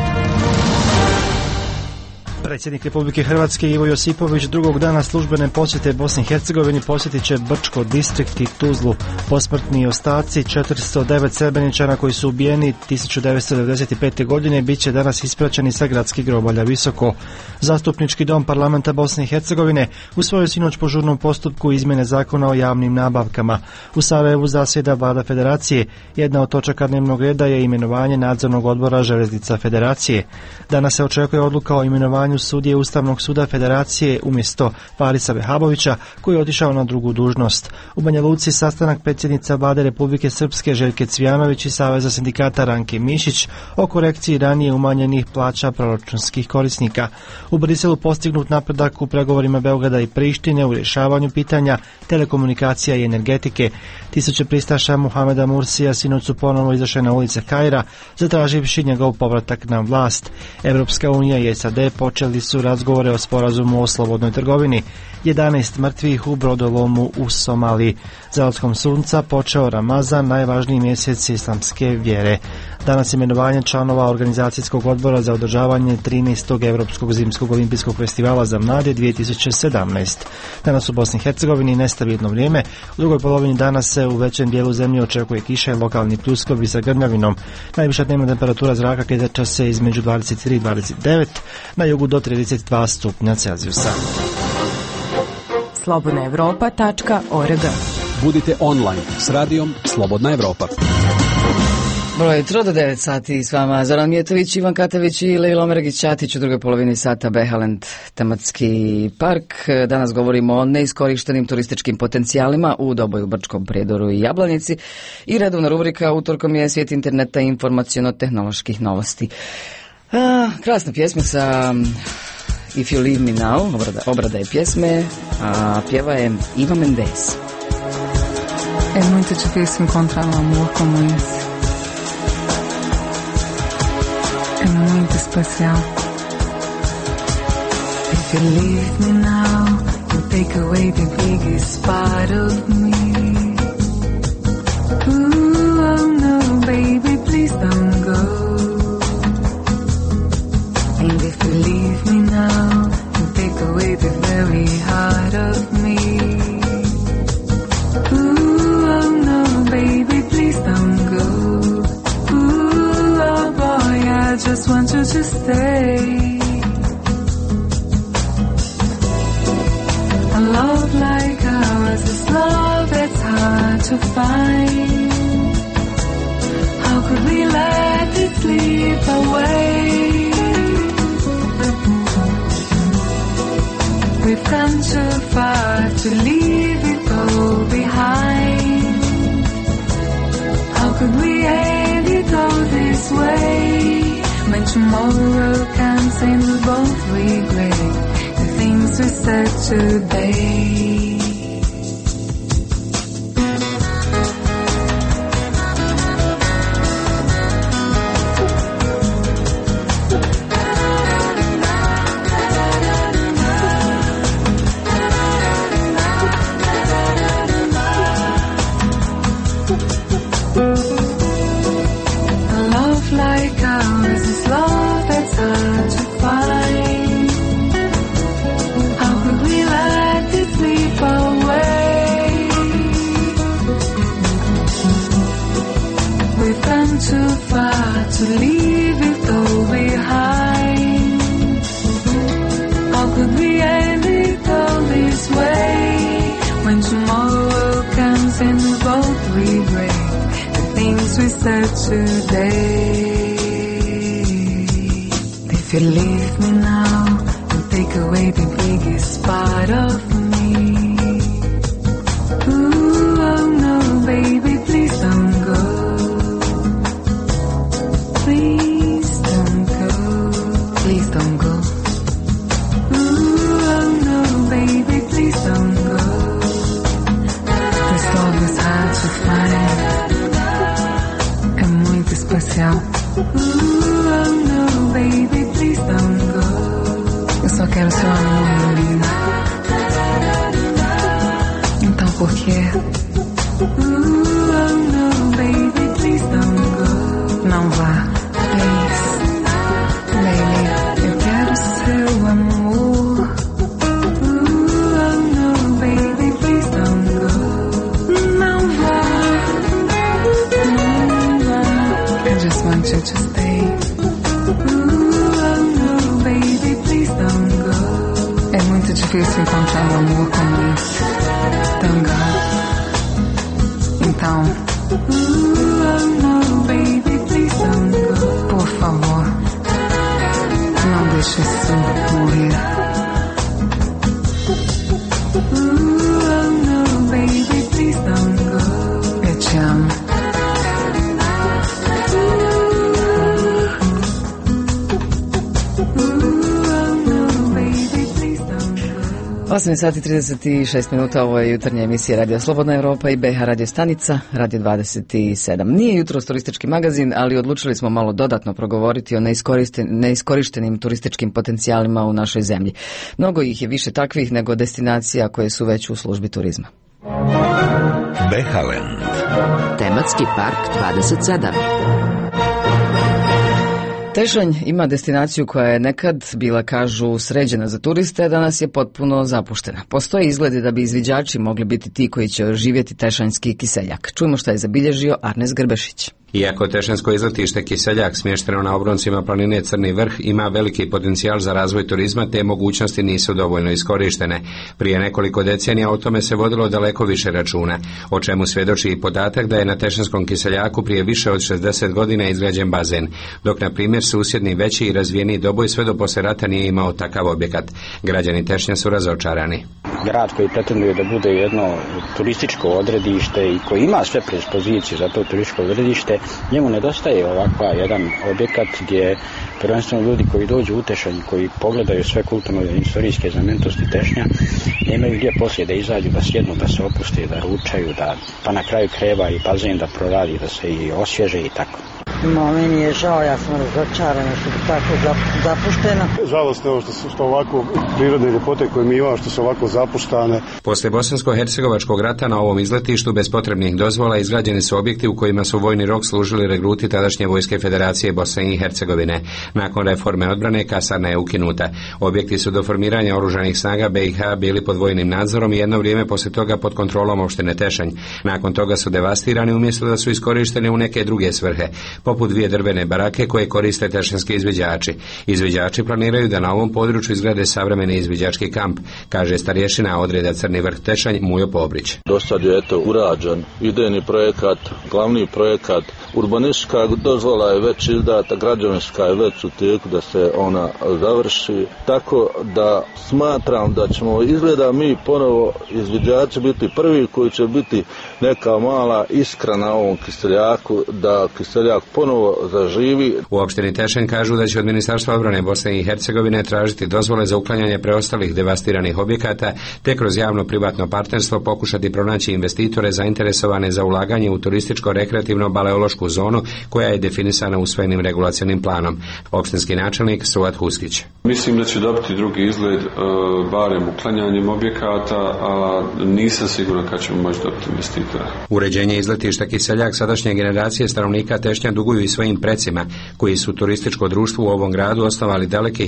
Predsjednik Republike Hrvatske Ivo Josipović drugog dana službene posjete Bosni i Hercegovini posjetit će Brčko distrikt i Tuzlu. Posmrtni ostaci 409 Srebreničana koji su ubijeni 1995. godine bit će danas ispraćeni sa gradskih grobalja Visoko. Zastupnički dom parlamenta Bosne i Hercegovine usvojio sinoć po žurnom postupku izmjene zakona o javnim nabavkama. U Sarajevu zasjeda Vlada Federacije. Jedna od točaka dnevnog reda je imenovanje nadzornog odbora Željeznica Federacije. Danas se očekuje odluka o imenovanju sudije Ustavnog suda Federacije umjesto Farisa Vehabovića koji je otišao na drugu dužnost. U Banja Luci sastanak predsjednica Vlade Republike Srpske Željke Cvijanović i Saveza sindikata Ranke Mišić o korekciji ranije umanjenih plaća proračunskih korisnika. U Briselu postignut napredak u pregovorima Beograda i Prištine u rješavanju pitanja telekomunikacija i energetike. Tisuće pristaša Muhameda Mursija sinoć su ponovno izašle na ulice Kaira zatraživši njegov povratak na vlast. Evropska unija i SAD počeli su razgovore o sporazumu o slobodnoj trgovini. 11 mrtvih u brodolomu u Somaliji. Zalaskom sunca počeo Ramazan, najvažniji mjesec islamske vjere. Danas imenovanje članova organizacijskog odbora za održavanje 13. Europskog zimskog olimpijskog festivala za mlade 2017. Danas u Bosni i Hercegovini nestabilno vrijeme. U drugoj polovini dana se u većem dijelu zemlje očekuje kiša i lokalni pljuskovi sa grmljavinom. Najviša dnevna temperatura zraka kreće se između 23 i 29, na jugu do 32 stupnja Celzijusa. slobodnaevropa.org. Budite online s radijom Slobodna Evropa. Broj jutro do 9 sati s vama Zoran Mijetović, Ivan Katavić i Lejla Omeregić-Ćatić u drugoj polovini sata Behaland tematski park. Danas govorimo o neiskorištenim turističkim potencijalima u Doboju, Brčkom, Prijedoru i Jablanici. I redovna rubrika utorkom je svijet interneta i informaciono-tehnoloških novosti. Krasna pjesmica If You Leave Me Now, obrada je pjesme, a pjeva je Eva Mendes. É muito difícil encontrar um amor como esse. É muito especial. If you leave me now, you take away the biggest part of me. Ooh, oh no, baby, please don't go. And if you leave me now, you take away the very heart of me. Ooh, oh no, baby, please don't go. Ooh, oh boy, I just want you to stay. A love like ours is love that's hard to find. How could we let it slip away? We've come too far to leave it all behind. How could we end it all this way? When tomorrow comes and we both regret the things we said today. To leave it all behind. How could we end it all this way? When tomorrow comes and we both regret the things we said today. If you leave me now, you take away the biggest part of me. Ooh, oh no, baby, please don't go. Please don't go. Please don't go. Ooh, oh no, baby, please don't go. This love is hard to find. É muito especial. Ooh, oh no, baby, please don't go. Eu só quero seu amor, meu lindo. Please sleep on time, walk on me. Thank God. Então, no, baby, please don't go. Por favor, não deixe isso morrer. No, baby, please don't go. Eu te amo. 8 sati 36 minuta, ovo je jutarnja emisija Radio Slobodna Evropa i BH Radio stanica, Radio 27. Nije jutros turistički magazin, ali odlučili smo malo dodatno progovoriti o neiskorištenim turističkim potencijalima u našoj zemlji. Mnogo ih je više takvih nego destinacija koje su već u službi turizma. Behaland. Tematski park 27. Tešanj ima destinaciju koja je nekad bila, kažu, sređena za turiste, danas je potpuno zapuštena. Postoje izgledi da bi izviđači mogli biti ti koji će oživjeti tešanjski kiseljak. Čujmo šta je zabilježio Arnes Grbešić. Iako tešanjsko izletište Kiseljak, smješteno na obroncima planine Crni vrh, ima veliki potencijal za razvoj turizma, te mogućnosti nisu dovoljno iskorištene. Prije nekoliko decenija o tome se vodilo daleko više računa, o čemu svjedoči i podatak da je na tešanjskom Kiseljaku prije više od 60 godina izgrađen bazen, dok na primjer susjedni veći i razvijeniji Doboj sve do poslije rata nije imao takav objekat. Građani Tešnja su razočarani. Grad koji pretenduje da bude jedno turističko odredište i koji ima sve predispozicije za to turističko odredište, njemu nedostaje ovakva jedan objekat gdje prvenstveno ljudi koji dođu u Tešanj, koji pogledaju sve kulturno i historijske znamenitosti Tešnja, nemaju gdje poslije da izađu, da sjednu, da se opuste, da ručaju, pa na kraju kreva i bazen da proradi, da se i osvježe i tako. No, meni je žao, ja sam razočarana što je tako zapuštena. Žalost je što ovako prirodne ljepote koje mi imamo, što su ovako zapuštane. Poslije bosansko-hercegovačkog rata na ovom izletištu bez potrebnih dozvola izgrađeni su objekti u kojima su vojni rok služili regruti tadašnje vojske Federacije Bosne i Hercegovine. Nakon reforme odbrane kasarna je ukinuta. Objekti su do formiranja oružanih snaga BiH bili pod vojnim nadzorom i jedno vrijeme poslije toga pod kontrolom opštine Tešanj. Nakon toga su devastirani umjesto da su iskorišteni u neke druge svrhe, poput dvije drvene barake koje koriste tešanjski izviđači. Izviđači planiraju da na ovom području izgrade savremeni izviđački kamp, kaže starješina odreda Crni vrh Tešanj Mujo Pobrić. Do sad je urađen idejni projekat, glavni projekat, urbanistička dozvola je već izdata, građevinska je već u tijeku da se ona završi, tako da smatram da ćemo izgleda mi ponovo izviđači biti prvi koji će biti neka mala iskra na ovom Kiseljaku, da Kiseljak ponovo zaživi. U opštini Tešanj kažu da će od Ministarstva obrane Bosne i Hercegovine tražiti dozvole za uklanjanje preostalih devastiranih objekata, te kroz javno-privatno partnerstvo pokušati pronaći investitore zainteresovane za ulaganje u turističko-rekreativno-baleološku zonu koja je definisana usvojenim regulacionim planom. Opštinski načelnik Suat Huskić. Mislim da će dobiti drugi izgled, barem uklanjanjem objekata, a nisam siguran kad ćemo moći dobiti investitora. Uređenje izletišta Kiseljak sadašnje generacije stanovnika Tešnja duguju i svojim precima, koji su turističko društvo u ovom gradu osnovali daleke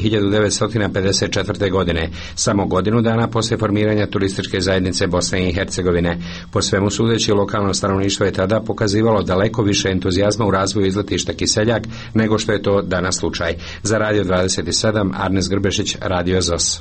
1954. godine, samo godinu dana poslije formiranja turističke zajednice Bosne i Hercegovine. Po svemu sudeći, lokalno stanovništvo je tada pokazivalo daleko više entuzijazma u razvoju izletišta Kiseljak nego što je to danas slučaj. Za Radio 27, Arnes Grbešić, Radio ZOS.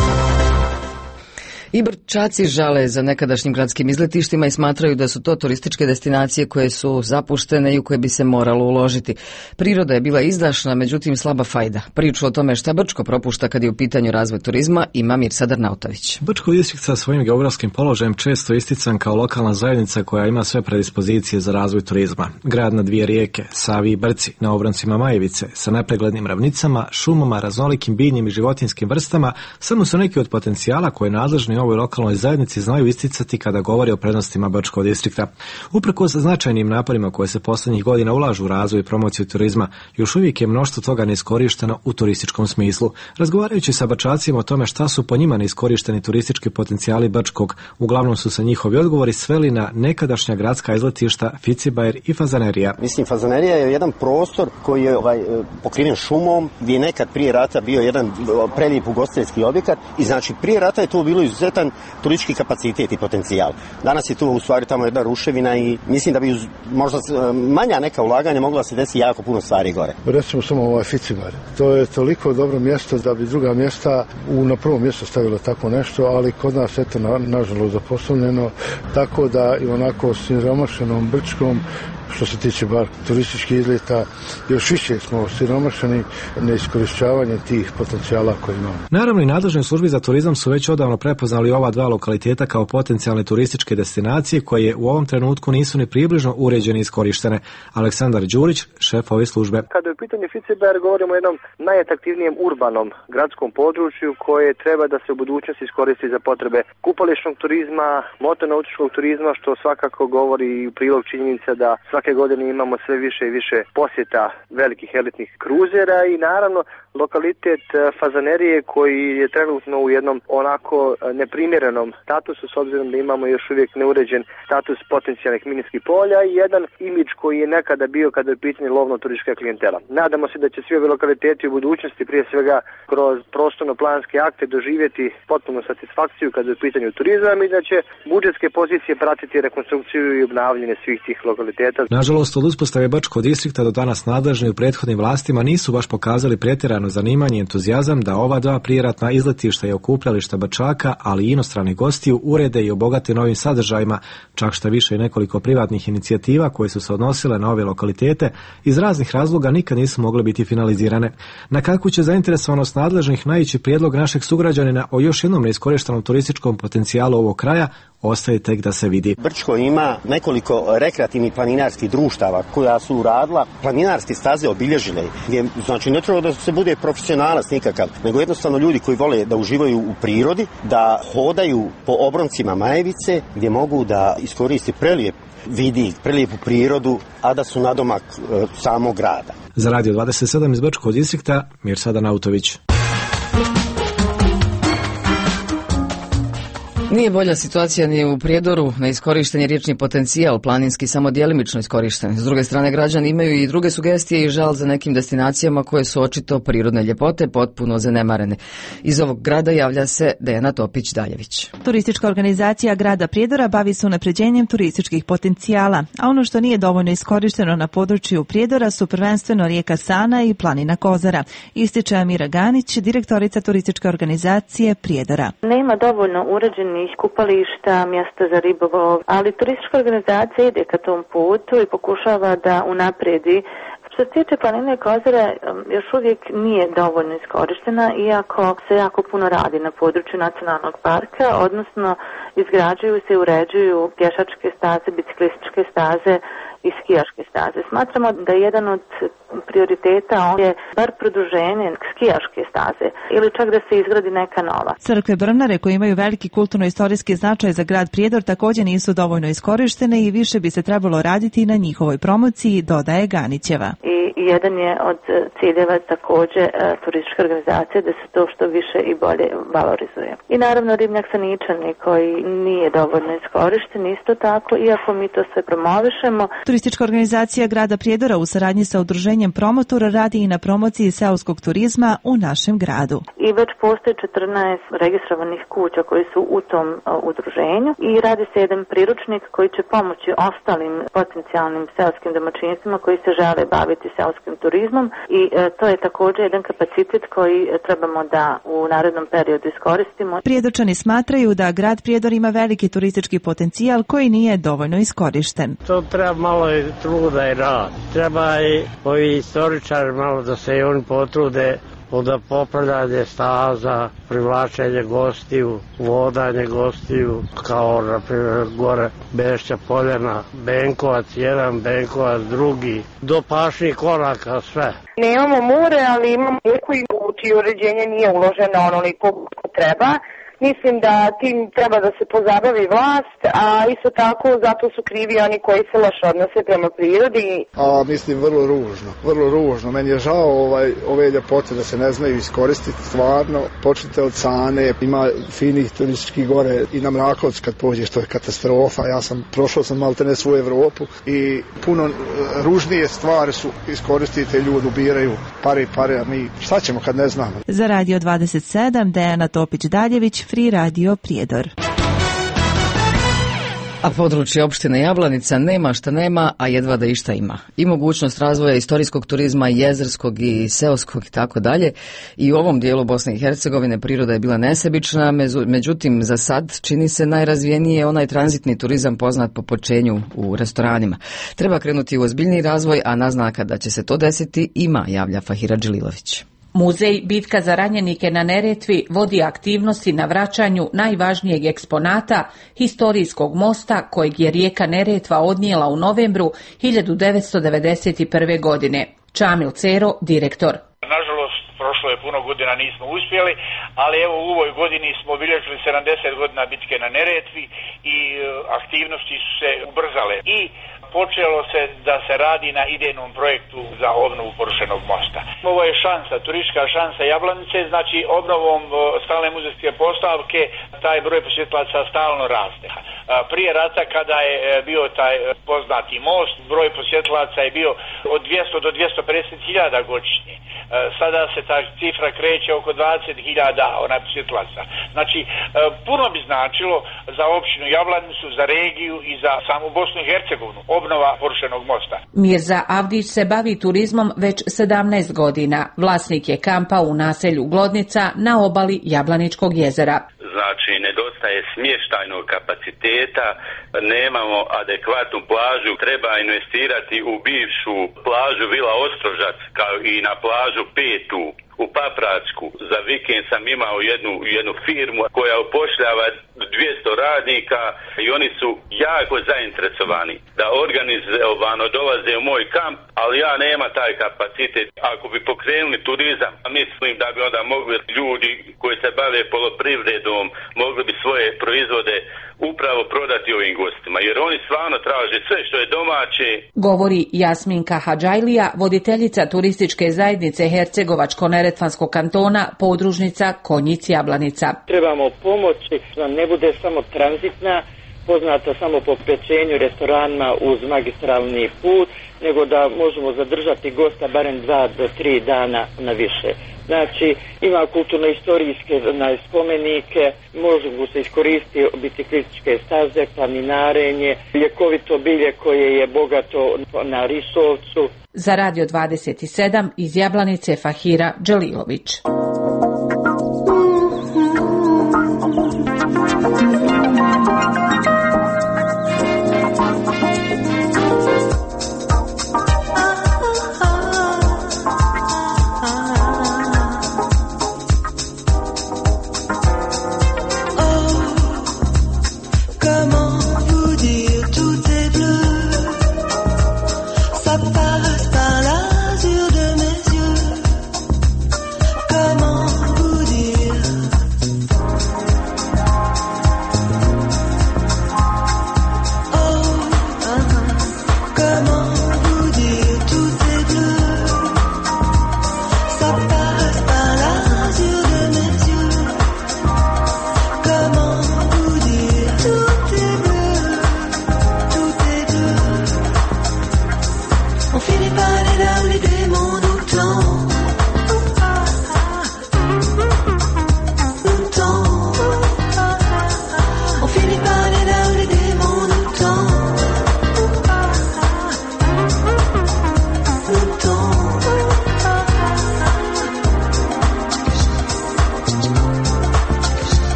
I Brčaci žale za nekadašnjim gradskim izletištima i smatraju da su to turističke destinacije koje su zapuštene i u koje bi se moralo uložiti. Priroda je bila izdašna, međutim slaba fajda. Priču o tome šta Brčko propušta kad je u pitanju razvoj turizma ima Mirsad Arnautović. Brčko distrikt sa svojim geografskim položajem često istican kao lokalna zajednica koja ima sve predispozicije za razvoj turizma. Grad na dvije rijeke, Savi i Brci, na obroncima Majevice, sa nepreglednim ravnicama, šumama, raznolikim biljnim i životinskim vrstama, samo su neki od potencijala koje nadležni ovoj lokalnoj zajednici znaju isticati kada govori o prednostima Brčkog distrikta. Uprkos značajnim naporima koje se posljednjih godina ulažu u razvoj i promociju turizma, još uvijek je mnoštvo toga neiskorišteno u turističkom smislu. Razgovarajući sa Brčacima o tome šta su po njima neiskorišteni turistički potencijali Brčkog, uglavnom su se njihovi odgovori sveli na nekadašnja gradska izletišta Ficibajer i Fazanerija. Mislim, Fazanerija je jedan prostor koji je pokriven šumom, gdje je nekad prije rata bio jedan prelijep ugostiteljski objekat i znači prije rata je to bilo izuzetno izuzetan turistički kapacitet i potencijal. Danas je tu u stvari tamo jedna ruševina i mislim da bi možda manja neka ulaganja mogla se desiti jako puno stvari gore. Recimo samo Ficibar. To je toliko dobro mjesto da bi druga mjesta na prvo mjesto stavilo tako nešto, ali kod nas eto nažalost zapostavljeno, tako da i onako siromašenom Brčkom, što se tiče bar turističkih izleta, još više smo siromašeni neiskorišćavanjem tih potencijala koje imamo. Naravno i nadležne službi za turizam su već odavno prepoznali ova dva lokaliteta kao potencijalne turističke destinacije koje u ovom trenutku nisu ni približno uređene i iskorištene. Aleksandar Đurić, šef ove službe. Kada je u pitanju Ficibar, govorimo o jednom najatraktivnijem urbanom gradskom području koje treba da se u budućnosti iskoristi za potrebe kupališnog turizma, motornautičkog turizma, što svakako govori u prilog činjenica da svake godine imamo sve više i više posjeta velikih elitnih kruzera i naravno lokalitet Fazanerije koji je trenutno u jednom onako neprimjerenom statusu s obzirom da imamo još uvijek neuređen status potencijalnih minskih polja i jedan imidž koji je nekada bio kada je pitanje lovno-turistička klijentela. Nadamo se da će svi ovi lokaliteti u budućnosti prije svega kroz prostorno-planske akte doživjeti potpunu satisfakciju kada je u pitanju turizam i da će budžetske pozicije pratiti rekonstrukciju i obnavljanje svih tih lokaliteta. Nažalost, od uspostave Brčkog distrikta do danas nadležni u prethodnim vlastima nisu baš pokazali pretjerano zanimanje i entuzijazam da ova dva prijeratna izletišta i okupljališta Brčaka, ali i inostranih gostiju urede i obogate novim sadržajima, čak šta više i nekoliko privatnih inicijativa koje su se odnosile na ove lokalitete, iz raznih razloga nikad nisu mogle biti finalizirane. Na kakvu će zainteresovanost nadležnih naići prijedlog našeg sugrađanina o još jednom neiskorištenom turističkom potencijalu ovog kraja, ostaje tek da se vidi. Brčko ima nekoliko rekreativnih planinarskih društava koja su uradila planinarske staze, obilježile, gdje znači ne treba da se bude profesionalac nikakav, nego jednostavno ljudi koji vole da uživaju u prirodi, da hodaju po obroncima Majevice, gdje mogu da iskoriste prelijep vidi, prelijepu prirodu, a da su nadomak samog grada. Za Radio 27 iz Brčkog distrikta, Mirsada Nautović. Nije bolja situacija ni u Prijedoru, neiskorišten je riječni potencijal, planinski samo djelimično iskorišten. S druge strane, građani imaju i druge sugestije i žal za nekim destinacijama koje su očito prirodne ljepote potpuno zanemarene. Iz ovog grada javlja se Dejana Topić-Daljević. Turistička organizacija grada Prijedora bavi se unapređenjem turističkih potencijala, a ono što nije dovoljno iskorišteno na području Prijedora su prvenstveno rijeka Sana i planina Kozara, ističe Amira Ganić, direktorica turističke organizacije Prijedora. Nema dovoljno uređenih kupališta, mjesta za ribolov, ali turistička organizacija ide ka tom putu i pokušava da unaprijedi. Što se tiče planine Kozare, još uvijek nije dovoljno iskorištena, iako se jako puno radi na području nacionalnog parka, odnosno izgrađuju se i uređuju pješačke staze, biciklističke staze i skijaške staze. Smatramo da je jedan od prioriteta je bar produženje skijaške staze ili čak da se izgradi neka nova. Crkve Brnare koje imaju veliki kulturno-istorijski značaj za grad Prijedor također nisu dovoljno iskorištene i više bi se trebalo raditi na njihovoj promociji, dodaje Ganićeva. I jedan je od ciljeva također turističke organizacije da se to što više i bolje valorizuje. I naravno ribnjak Saničani koji nije dovoljno iskorišten isto tako, iako mi to sve promovišemo. Turistička organizacija grada Prijedora u saradnji sa udruženjem Promotor radi i na promociji seoskog turizma u našem gradu. I već postoji 14 registrovanih kuća koji su u tom udruženju i radi se jedan priručnik koji će pomoći ostalim potencijalnim seoskim domaćinstvima koji se žele baviti seoskim turizmom i to je također jedan kapacitet koji trebamo da u narednom periodu iskoristimo. Prijedorčani smatraju da grad Prijedor ima veliki turistički potencijal koji nije dovoljno iskorišten. To treba malo i truda i rad. Treba i ovi istoričari malo da se i oni potrude da popravljanje staza, privlačenje gostiju, vodanje gostiju, kao na primjer gore Bešća Poljana, Benkovac jedan, Benkovac drugi, do pašnih koraka sve. Nemamo more, ali imamo neku u čije uređenje nije uloženo onoliko kako treba. Mislim da tim treba da se pozabavi vlast, a isto tako zato su krivi oni koji se loše odnose prema prirodi. Mislim vrlo ružno. Meni je žao ove ljepote da se ne znaju iskoristiti stvarno. Počnite od Sane, ima finih turističkih gore i na Mrakovac kad pođeš, to je katastrofa. Prošao sam maltene svu Evropu i puno ružnije stvari su iskoristite, ljudi ubiraju pare, a mi šta ćemo kad ne znamo. Za Radio 27 Dejana Topić-Daljević, Free Radio Prijedor. A područje opštine Jablanica nema šta nema, a jedva da išta ima. I mogućnost razvoja istorijskog turizma, jezerskog i seoskog i tako dalje. I u ovom dijelu Bosne i Hercegovine priroda je bila nesebična, međutim za sad čini se najrazvijenije onaj tranzitni turizam poznat po počenju u restoranima. Treba krenuti u ozbiljniji razvoj, a naznaka da će se to desiti ima, javlja Fahira Dželilović. Muzej Bitka za ranjenike na Neretvi vodi aktivnosti na vraćanju najvažnijeg eksponata, historijskog mosta kojeg je rijeka Neretva odnijela u novembru 1991. godine. Čamil Cero, direktor. Nažalost, prošlo je puno godina, nismo uspjeli, ali evo u ovoj godini smo obilježili 70 godina bitke na Neretvi i aktivnosti su se ubrzale. I počelo se da se radi na idejnom projektu za obnovu porušenog mosta. Ovo je šansa, turistička šansa Jablanice, znači obnovom stalne muzejske postavke taj broj posjetilaca stalno raste. Prije rata kada je bio taj poznati most, broj posjetilaca je bio od 200 do 250 hiljada godišnje. Sada se ta cifra kreće oko 20 hiljada posjetilaca. Znači, puno bi značilo za općinu Jablanicu, za regiju i za samu Bosnu i Hercegovinu obnova porušenog mosta. Mirza Avdić se bavi turizmom već 17 godina. Vlasnik je kampa u naselju Glodnica na obali Jablaničkog jezera. Znači, nedostaje smještajnog kapaciteta, nemamo adekvatnu plažu, treba investirati u bivšu plažu Vila Ostrožac kao i na plažu Petu u Papracku. Za vikend sam imao jednu firmu koja upošljava 200 radnika i oni su jako zainteresovani da organizovano dolaze u moj kamp, ali ja nema taj kapacitet. Ako bi pokrenuli turizam, mislim da bi onda mogli ljudi koji se bave poljoprivredom mogli bi svoje proizvode upravo prodati ovim gostima, jer oni stvarno traže sve što je domaće. Govori Jasminka Hadžajlija, voditeljica turističke zajednice Hercegovačko-neretvanskog kantona, podružnica Konjic Jablanica. Trebamo pomoći da ne bude samo tranzitna, poznata samo po pečenju restoranima uz magistralni put, nego da možemo zadržati gosta barem 2 do 3 dana na više. Znači, ima kulturno-istorijske spomenike, mogu se iskoristiti biciklističke staze, planinarenje, ljekovito bilje koje je bogato na risovcu. Za Radio 27 iz Jablanice Fahira Dželilović.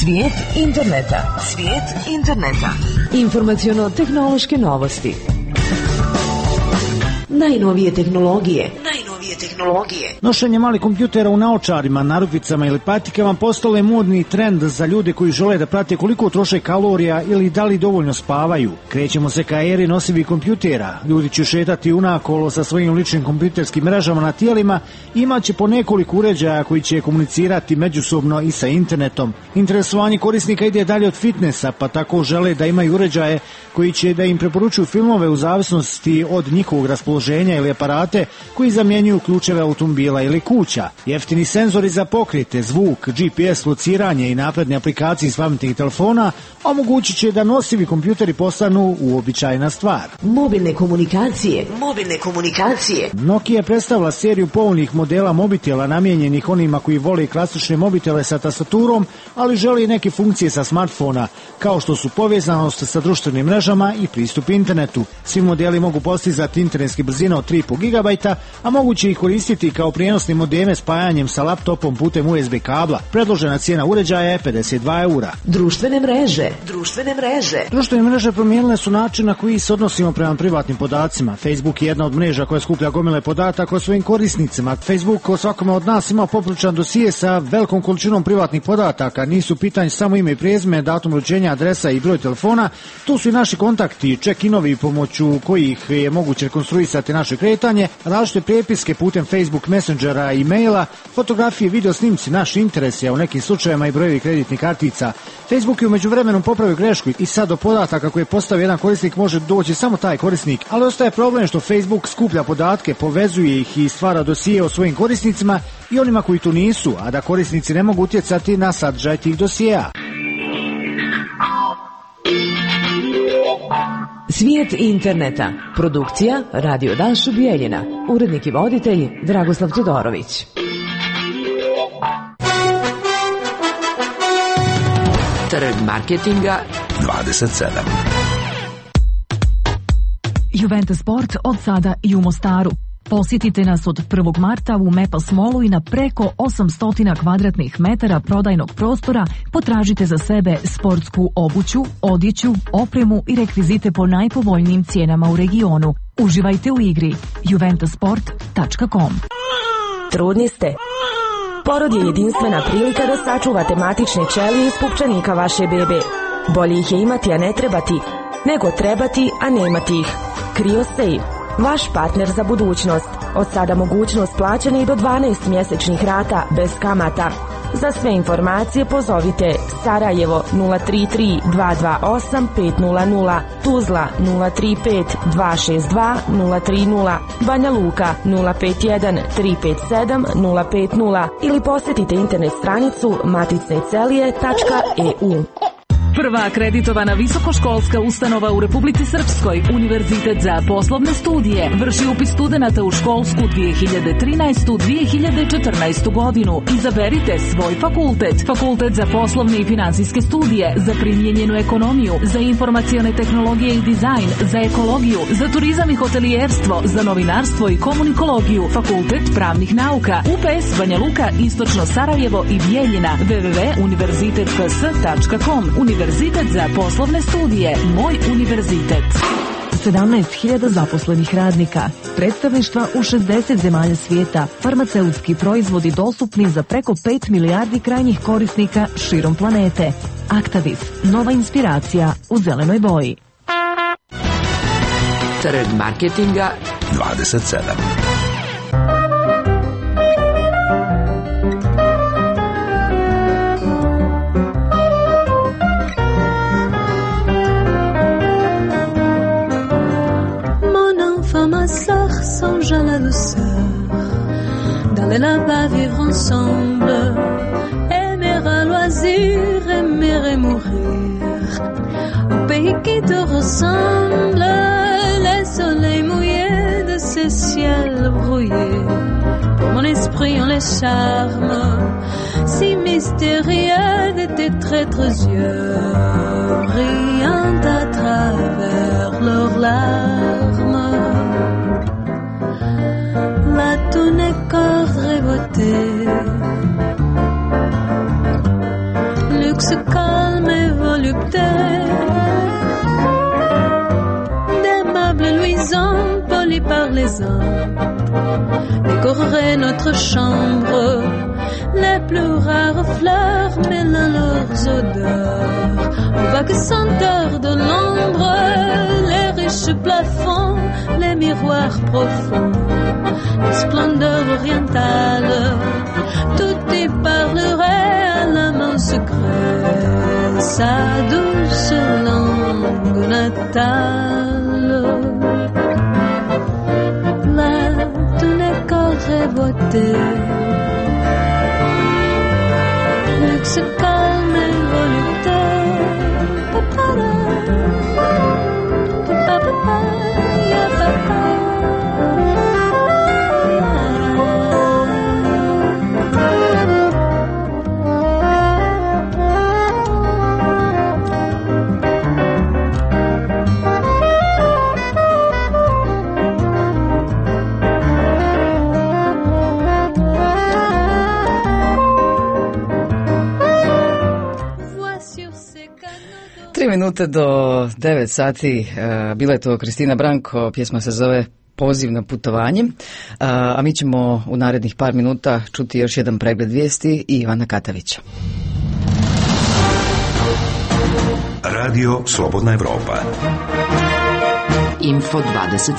Svijet interneta. Svijet interneta. Informaciono-tehnološke novosti. Najnovije tehnologije. Nošenje malih kompjutera u naočarima, narukvicama ili patikama postalo je modni trend za ljude koji žele da prate koliko troše kalorija ili da li dovoljno spavaju. Krećemo se ka eri nosivih kompjutera. Ljudi će šetati unakolo sa svojim ličnim kompjuterskim mrežama na tijelima i imaće po nekoliko uređaja koji će komunicirati međusobno i sa internetom. Interesovanje korisnika ide dalje od fitnessa, pa tako žele da imaju uređaje koji će da im preporučuju filmove u zavisnosti od njihovog raspoloženja ili aparate koji zamjenjuju ključeve automobila ili kuća. Jeftini senzori za pokrete, zvuk, GPS, lociranje i napredne aplikacije iz pametnih telefona omogućit će da nosivi kompjuteri postanu uobičajena stvar. Mobilne komunikacije. Nokia je predstavila seriju povoljnih modela mobitela namijenjenih onima koji vole klasične mobitele sa tastaturom, ali žele i neke funkcije sa smartfona, kao što su povezanost sa društvenim mrežama i pristup internetu. Svi modeli mogu postizati internetske brzine od 3,5 GB, a moguće ih koristiti kao prijenosne modeme spajanjem sa laptopom putem USB kabla. Predložena cijena uređaja je €52. Društvene mreže. Društvene mreže promijenile su način na koji se odnosimo prema privatnim podacima. Facebook je jedna od mreža koja skuplja gomile podataka o svojim korisnicima. Facebook o svakome od nas ima popriličan dosije sa velikom količinom privatnih podataka. Nisu pitanje samo ime i prezime, datum rođenja, adresa i broj telefona. Tu su i naši kontakti, check-inovi pomoću kojih je moguće rekonstruisati naše kretanje, različite prepiske putem Facebook Messengera i maila, fotografije, video snimci, naši interesi, a u nekim slučajevima i brojevi kreditnih kartica. Facebook je u međuvremenu popravio grešku i sad do podataka koje postavi jedan korisnik može doći samo taj korisnik, ali ostaje problem što Facebook skuplja podatke, povezuje ih i stvara dosije o svojim korisnicima i onima koji tu nisu, a da korisnici ne mogu utjecati na sadržaj tih dosijeja. Svijet interneta. Produkcija Radio Dašo Bijeljina. Urednik i voditelj Dragoslav Todorović. Trg marketinga 27. Juventus Sport od sada i u Mostaru. Posjetite nas od 1. marta u Mepas Mallu i na preko 800 kvadratnih metara prodajnog prostora potražite za sebe sportsku obuću, odjeću, opremu i rekvizite po najpovoljnijim cijenama u regionu. Uživajte u igri. juventusport.com. Trudni ste? Porod je jedinstvena prilika da sačuvate matične ćelije iz pupčanika vaše bebe. Bolje ih je imati, a ne trebati, nego trebati, a nemati ih. CryoSafe. Vaš partner za budućnost. Od sada mogućnost plaćanja i do 12 mjesečnih rata bez kamata. Za sve informacije pozovite Sarajevo 033 228 500, Tuzla 035 262 030, Banja Luka 051 357 050 ili posjetite internet stranicu maticnecelije.eu. Prva akreditovana visokoškolska ustanova u Republici Srpskoj, Univerzitet za poslovne studije, vrši upis studenata u školsku 2013-2014 godinu. Izaberite svoj fakultet. Fakultet za poslovne i finansijske studije, za primijenjenu ekonomiju, za informacione tehnologije i dizajn, za ekologiju, za turizam i hotelijerstvo, za novinarstvo i komunikologiju. Fakultet pravnih nauka, UPS Banja Luka, Istočno Sarajevo i Bijeljina. www.univerzitetps.com. Univerzitet za poslovne studije. Moj univerzitet. 17.000 zaposlenih radnika, predstavništva u 60 zemalja svijeta, farmaceutski proizvodi dostupni za preko 5 milijardi krajnjih korisnika širom planete. Actavis, nova inspiracija u zelenoj boji. Trg marketinga 27. Songe à la douceur d'aller là-bas vivre ensemble, aimer à loisir, aimer et mourir au pays qui te ressemble, les soleils mouillés de ces ciels brouillés. Pour mon esprit ont les charmes si mystérieux de tes traîtres yeux, brillant à travers leurs larmes. La tunique cordée beauté, le luxe calme et volupté, des meubles luisants polis par les ans, décoreraient notre chambre. Les plus rares fleurs mêlant leurs odeurs aux vagues senteurs de l'ombre, les riches plafonds, les miroirs profonds, les splendeurs orientales, tout y parlerait à la main secrète, sa douce langue natale. Là, tout n'est qu'or et beauté, luxe calme et volupté. Papara, papapa, ya papa. Minute do 9 sati, bila je to Kristina Branko, pjesma se zove Poziv na putovanje, a mi ćemo u narednih par minuta čuti još jedan pregled vijesti i Ivana Katavića. Radio Slobodna Evropa. Info 27.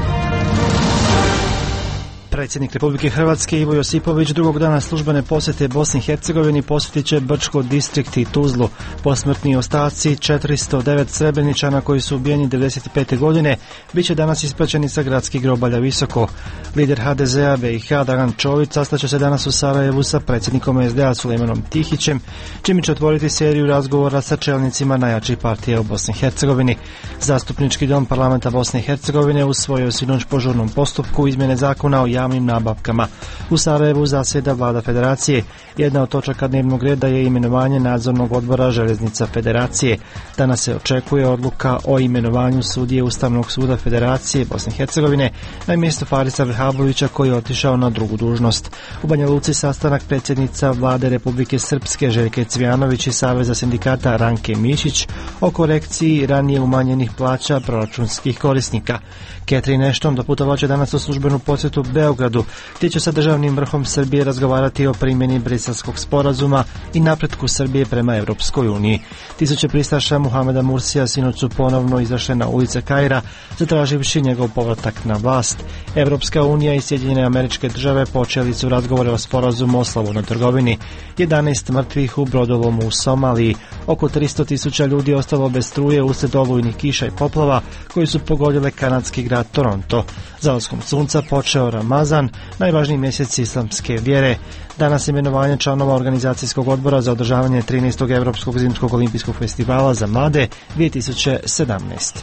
Predsjednik Republike Hrvatske Ivo Josipović drugog dana službene posjete Bosni i Hercegovini posjetit će Brčko distrikt i Tuzlu. Posmrtni ostaci 409 Srebreničana koji su ubijeni 1995. godine bit će danas ispraćeni sa gradskih grobalja Visoko. Lider HDZ-a BiH Dragan Čović sastaće se danas u Sarajevu sa predsjednikom SDA Sulejmanom Tihićem, čime će otvoriti seriju razgovora sa čelnicima najjačih partija u Bosni i Hercegovini. Zastupnički dom parlamenta Bosne i Hercegovine usvojio sinoć po žurnom postupku izmjene zakona o javnim nabavkama. U Sarajevu zasjeda vlada federacije. Jedna od točaka dnevnog reda je imenovanje nadzornog odbora željeznica federacije. Danas se očekuje odluka o imenovanju sudije Ustavnog suda Federacije Bosne i Hercegovine na mjesto Farisa Vrhabovića koji je otišao na drugu dužnost. U Banja Luci sastanak predsjednica vlade Republike Srpske Željke Cvijanović i Saveza sindikata Ranke Mišić o korekciji ranije umanjenih plaća proračunskih korisnika. Catherine Ashton doputovat će danas u službenu posjetu Beogradu, gdje će sa državnim vrhom Srbije razgovarati o primjeni Briselskog sporazuma i napretku Srbije prema Europskoj uniji. Tisuće pristaša Muhameda Mursija sinoć su ponovno izašle na ulice Kaira, zatraživši njegov povratak na vlast. Europska unija i Sjedinjene Američke Države počeli su razgovore o sporazumu o slobodnoj trgovini. 11 mrtvih u brodolomu u Somaliji. Oko 300.000 ljudi ostalo bez struje uslijed olujnih kiša i poplava koji su pogodile kanadski grad Toronto. Zalaskom sunca počeo Ramazan, najvažniji mjesec islamske vjere. Danas imenovanje članova organizacijskog odbora za održavanje 13. Europskog zimskog olimpijskog festivala za mlade 2017.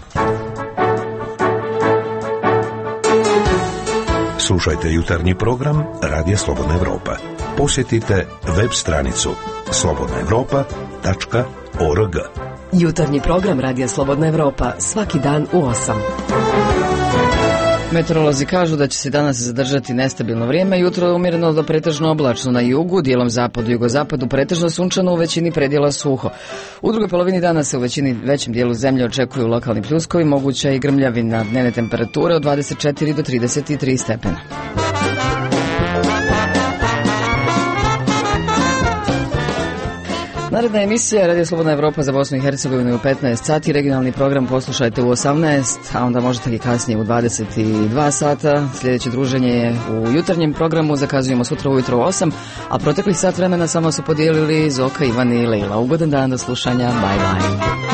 Slušajte jutarnji program Radija Slobodna Evropa. Posjetite web stranicu slobodnaevropa.org. Jutarnji program Radija Slobodna Evropa svaki dan u 8. Meteorolozi kažu da će se danas zadržati nestabilno vrijeme, jutro umjereno do pretežno oblačno na jugu, dijelom zapadu i jugozapadu pretežno sunčano, u većini predjela suho. U drugoj polovini dana se u većem dijelu zemlje očekuju lokalni pljuskovi, moguća i grmljavina, dnevne temperature od 24 do 33 stepena. Naredna emisija Radio Slobodna Evropa za Bosnu i Hercegovinu u 15 sati, regionalni program poslušajte u 18, a onda možete i kasnije u 22 sata. Sljedeće druženje je u jutarnjem programu, zakazujemo sutra ujutro u 8, a proteklih sat vremena samo su podijelili Zoka, Ivan i Lejla. Ugodan dan do slušanja, bye bye.